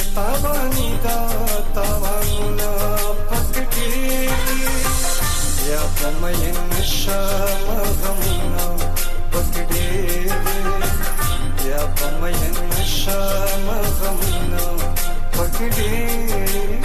تابانی دا تاوانونا پکڑیگی یا پمین شام غمونا پکڑیگی یا پمین شام غمونا پکڑیگی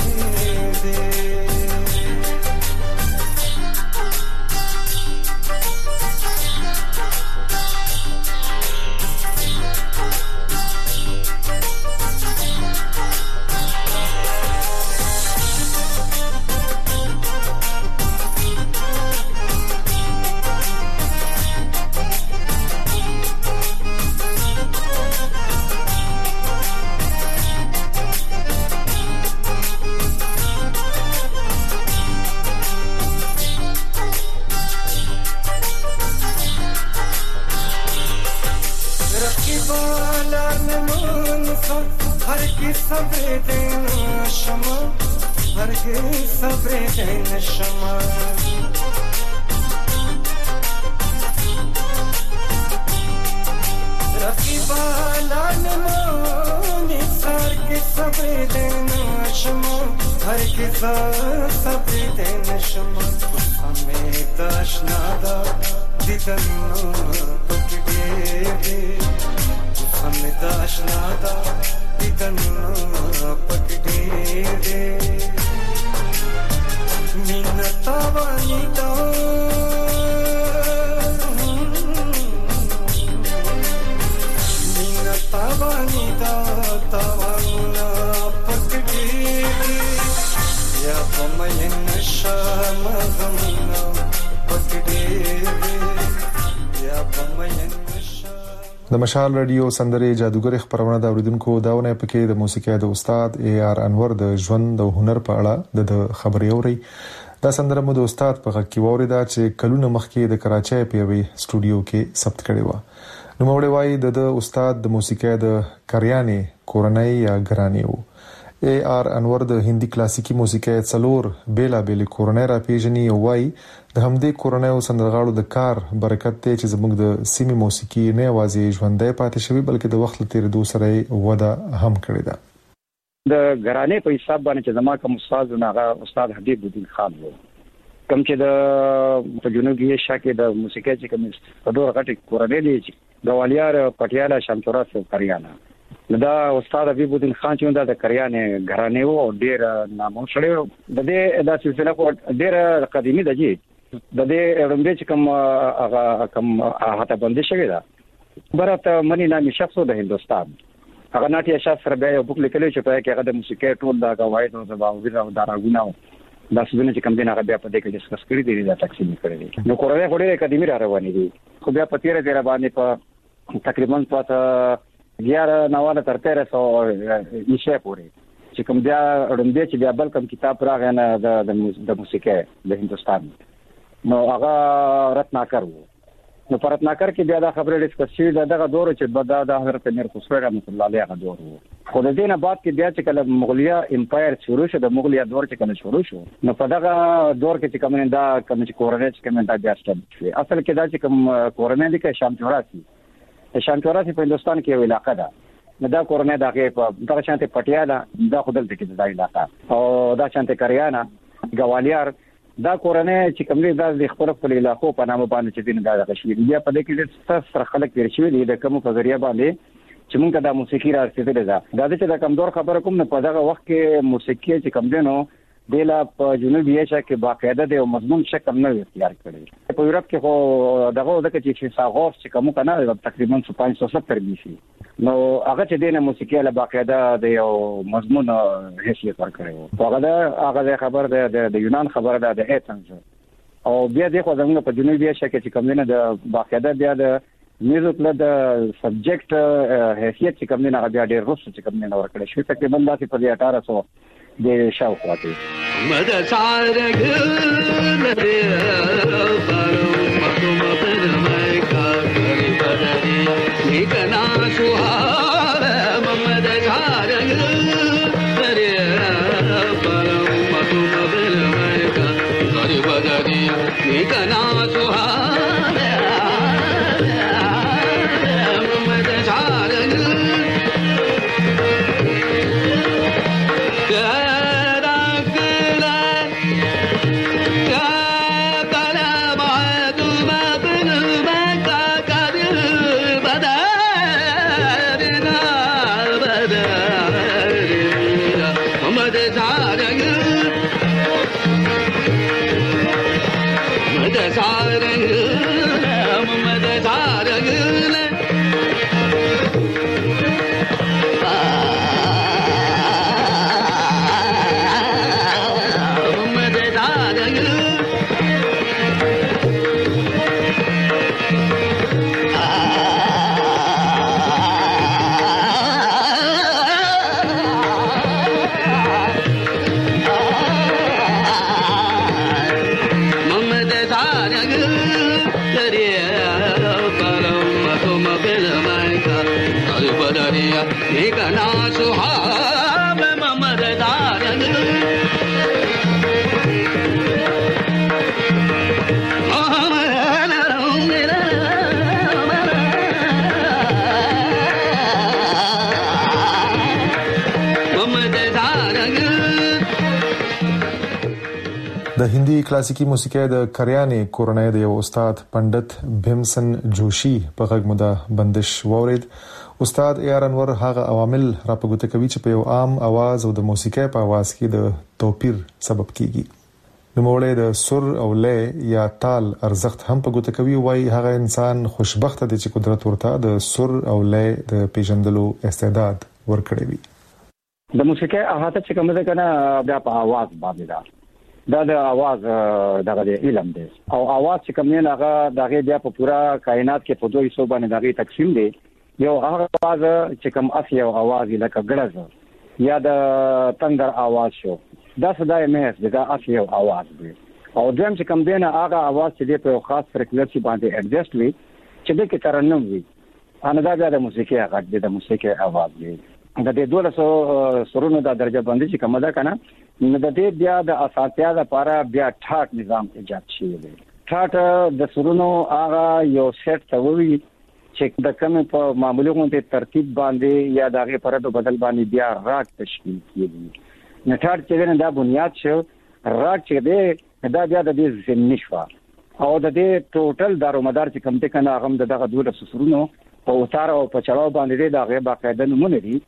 صبر دین شما هرگز صبر دین شما رقیبا لعنمانی هرگز صبر دین شما هرگز صبر دین شما ہمیں داشنا دا دیدن پکڑیگی ہمیں داشنا دا دیدن پکڑیگی مین تاوانی دا مین تاوانی دا تاوانا پکڑیگی یا پمین شام غمنا پکڑیگی یا پمین د مشال رادیو سندري جادوګر خبرونه دا اوریدونکو داونه پکې د موسیقي د استاد اے آر انور د ژوند او هنر په اړه د خبري اوري دا سندره مو د استاد په غږ کې وریدا چې کلونه مخکې د کراچۍ په وی سټوډیو کې ثبت کړي و نو موږ وایي د استاد د موسیقي د کریانې کورنۍ یا ګرانی و اے آر انور د هندي کلاسیکي موسیقي څلور بیلا بیل کورنۍ را پیژني او وایي د همدې کورنۍ سندرغاړو د کار برکت ته چې زموږ د سیمې موسیقي نه وازي ژوندۍ پاتې شوی بلکې د وخت تیر دوه سره ودا هم کړی دا د ګرانې په حساب باندې چې زما کوم استاد ناغه استاد حبیب الدین خان وو کوم چې د جنوبي ایشیا کې د موسیقي چې کوم په دوه غټي کورنۍ دي ګوالیار پټیالا شمتورات کریانا دا استاد حبیب الدین خان چې دا د کریانې ګرانې وو او ډیر نامو شړې د دې د سلسله کو ډیر قدیمی د جی د دې رمبه چې کوم هغه کوم هاته باندې شوی دا برته منی نامي شخص د هندستان هغه ناټي شخص سره بیا یو بوک لیکلی چې په کې هغه د موسیقي ټول دا غواړي نو د باور او دراغونه دا څه چې کوم دین هغه بیا په دې کې ډیسکس کړی دی دا تقسیم کړی دی نو کورونه خوري قدیمی را روانې دي خو بیا په تیر تیر باندې په تقریبا په یار نواله تر تیر سو نشه پوری چې کوم بیا رمبه چې بیا بل کوم کتاب راغی نه د د موسیقي د هندستان نو هغه راتناکر وو نو پرتناکر کې بیا دا خبره ډیسکس شي دغه دور چې بدا د حضرت امیر خسرو رحمت الله علیه هغه دور وو خو د دې نه بعد کې بیا چې کله مغولیا امپایر شروع شو د مغولیا دور چې کله شروع شو نو په دغه دور کې چې کوم دا کوم چې کورنۍ چې کوم دا بیا ستل شي اصل کې دا چې کوم کورنۍ د شام چوراسی شام چوراسی په هندستان کې یو علاقہ ده نو دا کورنۍ دغه په دغه شانته پټیالا دا خودل کې د علاقہ او دا شانته کریانا ګوالیار دا کورنۍ چې کوم دي دا د خپل خپل علاقو په نامه باندې چې دین دا غشي بیا په دې کې د ستاسو خلک تیر شوی دي د کوم په ذریعہ باندې چې موږ دا موسیقي راځي دا دا چې دا کمزور خبره کوم نه په دغه وخت کې موسیقي چې کوم دینو دلا په جنوبي ایشیا کې باقاعده د مضمون شکل نه اختیار کړی په یورپ کې خو دغه دغه چې ساغوف چې کوم کنه تقریبا پانصد ستر بیسي نو هغه چې دینه موسیقي له باقاعده د یو مضمون حیثیت ورکړي هغه دا هغه خبر د یونان خبره ده د ایتنز او بیا د خو زموږ په جنوبي ایشیا کې چې کوم نه د باقاعده بیا د میوزیک له د سبجیکټ حیثیت چې کوم نه بیا ډېر روس چې کوم نه ورکړي شو تقریبا داسې په اټھارہ سو د شاوخوا کې مد سارګ لري پرو مخم پر مې کا کری بدري نکنا سوهار محمد سارګ لري پرو مخم پر مې کا کری بدري نکنا سوهار محمد سارګ محمد زارگ محمد زارگ محمد زارگ د هندي کلاسیکي موسیقۍ د کریانې کورنۍ د یو استاد پندت بھیمسن جوشي په غږ مده بندش وورید. استاد اے آر انور هغه عوامل را پګوت کوي چې په یو عام आवाज او د موسیقۍ په आवाज کې د توپیر سبب کیږي. نوموړی د سر او لې یا تال ارزښت هم پګوت کوي. وايي هغه انسان خوشبخت دی چې قدرت ورته د سر او لې د پیژندلو استعداد ورکړي وي. د موسیقۍ احاطه چې کوم ده کنه بیا په आवाज باندې ده. دا د आवाज دغه علم دی او आवाज چې کوم نه هغه دغه بیا په پورا کائنات کې په دوه حصو باندې دغه تقسیم دی. یو هغه आवाज چې کوم اصلي او आवाज لکه ګړز یا د تندر आवाज شو دا صداي مې دا اصلي او आवाज دی. او دیم چې کوم دی نه هغه आवाज چې په خاص فریکوئنسي باندې اډجسټ وي چې د کې ترنم وي ان دا بیا د موسیقي هغه د موسیقي आवाज دی. د دې دوه سو سرونو د درجه باندې چې کومه ده کنه نو د دې بیا د اساتیا لپاره بیا ټاټ نظام ایجاد شوی دی. ټاټ د سرونو هغه یو سیټ ته وی چې د کوم په معمولی غونډه ترتیب باندې یا دغه پرده بدل باندې بیا راګ تشکیل کیږي. نو ټاټ چې دا بنیاد شو راګ چې دی دا بیا د دې زمینی شو او د دې ټوټل دارومدار چې کوم ته کنه هغه دغه دوه سرونو په اوتار او په چلاو باندې دغه باقاعده نمونه دي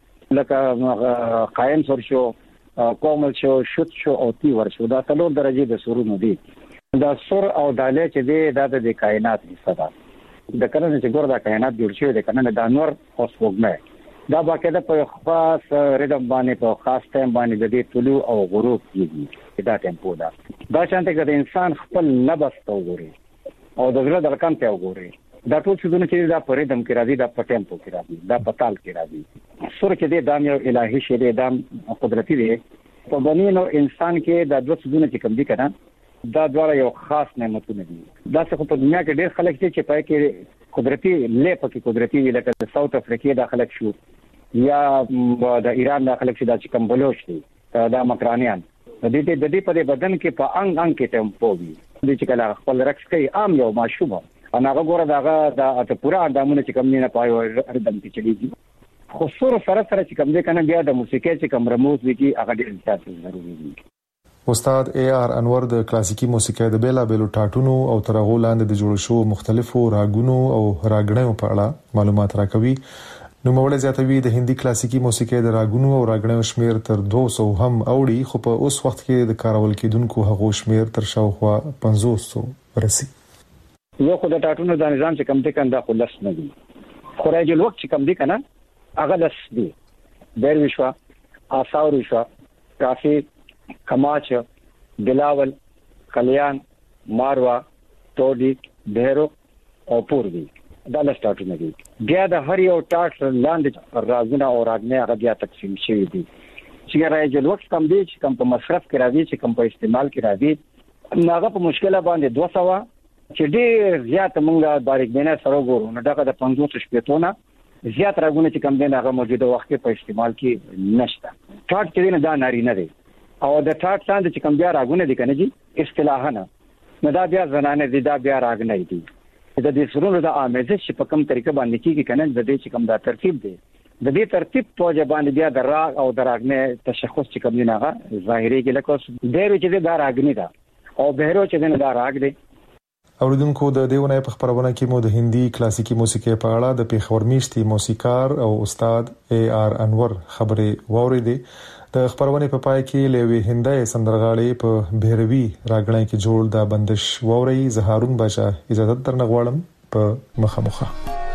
لکه قائم سر شو کومل شو شوت شو او تی ور شو دا څلور درجه د سرونو دي. دا سر او داله چې دی د کائنات حصہ ده. د کنه چې ګور د کائنات جوړ شوی دی کنه د انور او سپوږمۍ دا باقاعده په خاص ریدم باندې په خاص ټایم باندې د دې طلوع او غروب کیږي. دا ټیمپو ده. دا شانته د انسان خپل نبض ته وګوري او د زړه دړکن ته وګوري. دا ټول څه چې دا په ریدم کې راځي دا په ټیمپو کې راځي دا په تال کې راځي. سر کې دی دا یو الهي شی دی دا قدرتي دی. په بنینو انسان کې دا دوه څه چې کوم دي کنه دا ډول یو خاص نعمتونه دي. دا څه په دنیا کې ډېر خلک دي چې پای کې قدرتي لې پکې قدرتي لکه د ساوث افریقا د خلک شو یا د ایران د خلک چې د چکم بلوچ دي دا مکرانیان د دې د دې په بدن کې په انګ انګ کې ټمپو وي د چې کله خپل رقص کوي عام یو ماشوبه انا هغه دغه د اته پورا اندامونه چې کوم نه پایو ردم کې چلیږي. خو سره سره سره چې کوم دې کنه بیا د موسیقۍ چې کوم رموز دي کې هغه ډېر زیات ضروري دي. استاد اے آر انور د کلاسیکی موسیقۍ د بیلا بیلو ټاټونو او ترغو لاندې د جوړ شو مختلفو راګونو او راګړنو په اړه معلومات راکوي. نو موږ زیاتوي د هندي کلاسیکی موسیقۍ د راګونو او راګړنو شمیر تر دوه سوه هم اوړي خو په اوس وخت کې د کارول کېدونکو هغو شمیر تر شاوخوا پنځوس سوه رسي. یو خو د ټاټونو د نظام چې کم دي کنده خلاص نه دي. خورایج الوقت چې کم دي کنه هغه لس دي. بیر وشوا آثار وشوا کافی کماچ بلاول کلیان ماروا ټوډی بهرو او پوروي دا لس ټاټونه دي. بیا د هر یو ټاټ لاندې رازونه او راګنه هغه بیا تقسیم شوی دي. چې راځي الوقت کم دي چې کم په مصرف کې راځي چې کم په استعمال کې راځي هغه په مشکله باندې دوه سوه چې ډېر زیات مونږه باریک بینه سره ګورو نو دغه د پنځوس شپږونه زیات راګونه چې کم دي هغه موجوده وخت په استعمال کې نشته. ټاټ چې نه دا ناری نه دی او د ټاټ څنګه چې کم بیا راګونه دي کنه جی اصطلاحاً نو دا بیا زنانه دي دا بیا راګنه دي. د دې سرونو د آمیزش په کوم طریقه باندې کیږي کنه د دې چې کوم دا ترتیب دی د دې ترتیب په ځای باندې بیا د راګ او د راګنه تشخص چې کوم نه هغه ظاهري کې لکه ډېر چې دا راګنی دا او بهرو چې نه دا راګ دی. اوریدونکو د دیونه په خبرونه کې مو د هندي کلاسیکی موسیقۍ په اړه د پیښور میشتي موسیقار او استاد اے آر انور خبرې واوریدې. د خبرونه په پای کې لوي هندای سندرغاړي په بهروي راګړای کې جوړ دا بندش ووري زهارون باشا اجازه درنغواړم په مخامخه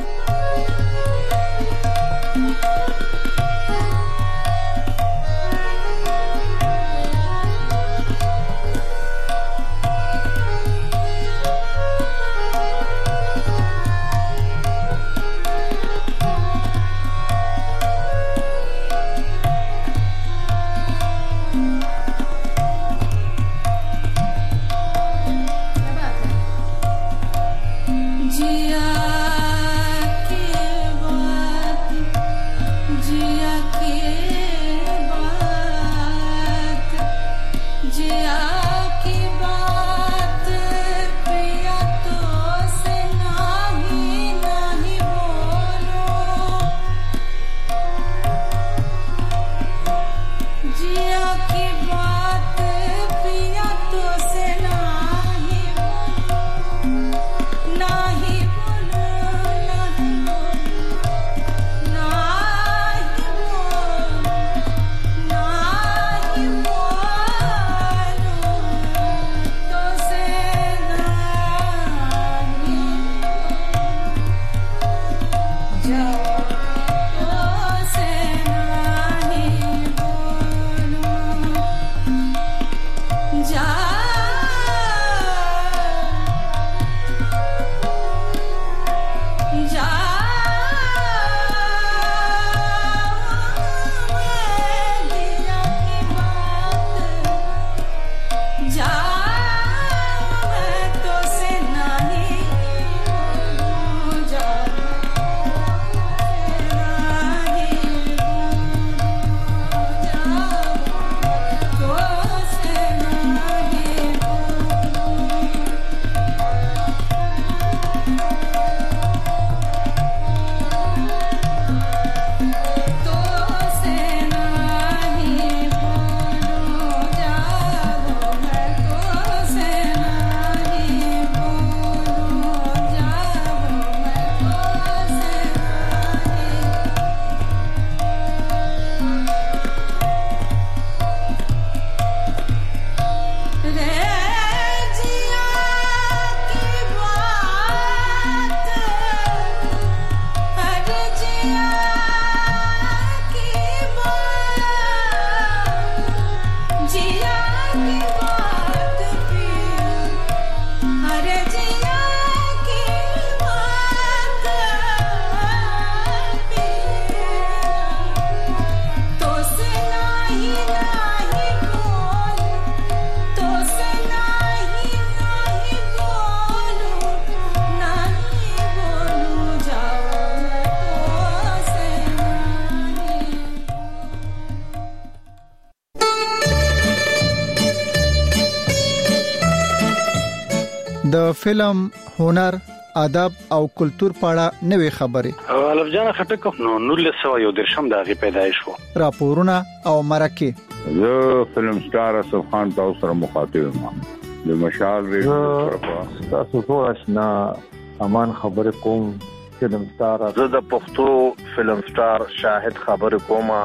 د فلم، هنر، ادب او کلچر په اړه نوې خبرې. الف جان خټک نو نولس سو یو درشم دغه پیدایش وو. راپورونه او مرکه. زه فلم سٹار اسف خان تاسو سره مخاطب یم. د مشال ریډیو طرفه تاسو ټول آشنا امان خبر کوم فلم سٹار. زه د پښتو فلم سٹار شاهد خبر کوم.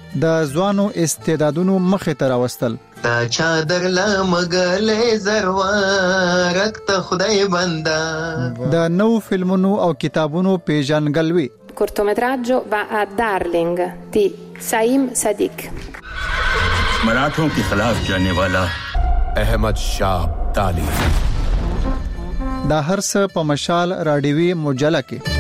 د ځوانو استعدادونو مخه تر واستل. تا چادر لا مګلې زروارک ته خدای بندا. د نو فلمونو او کتابونو پیژنګلوي. cortometraggio va a Darling di Saim Sadiq. मराठों के खिलाफ जाने वाला अहमद शाह अब्दाली. دا هر څه په مشال رادیوي مجله کې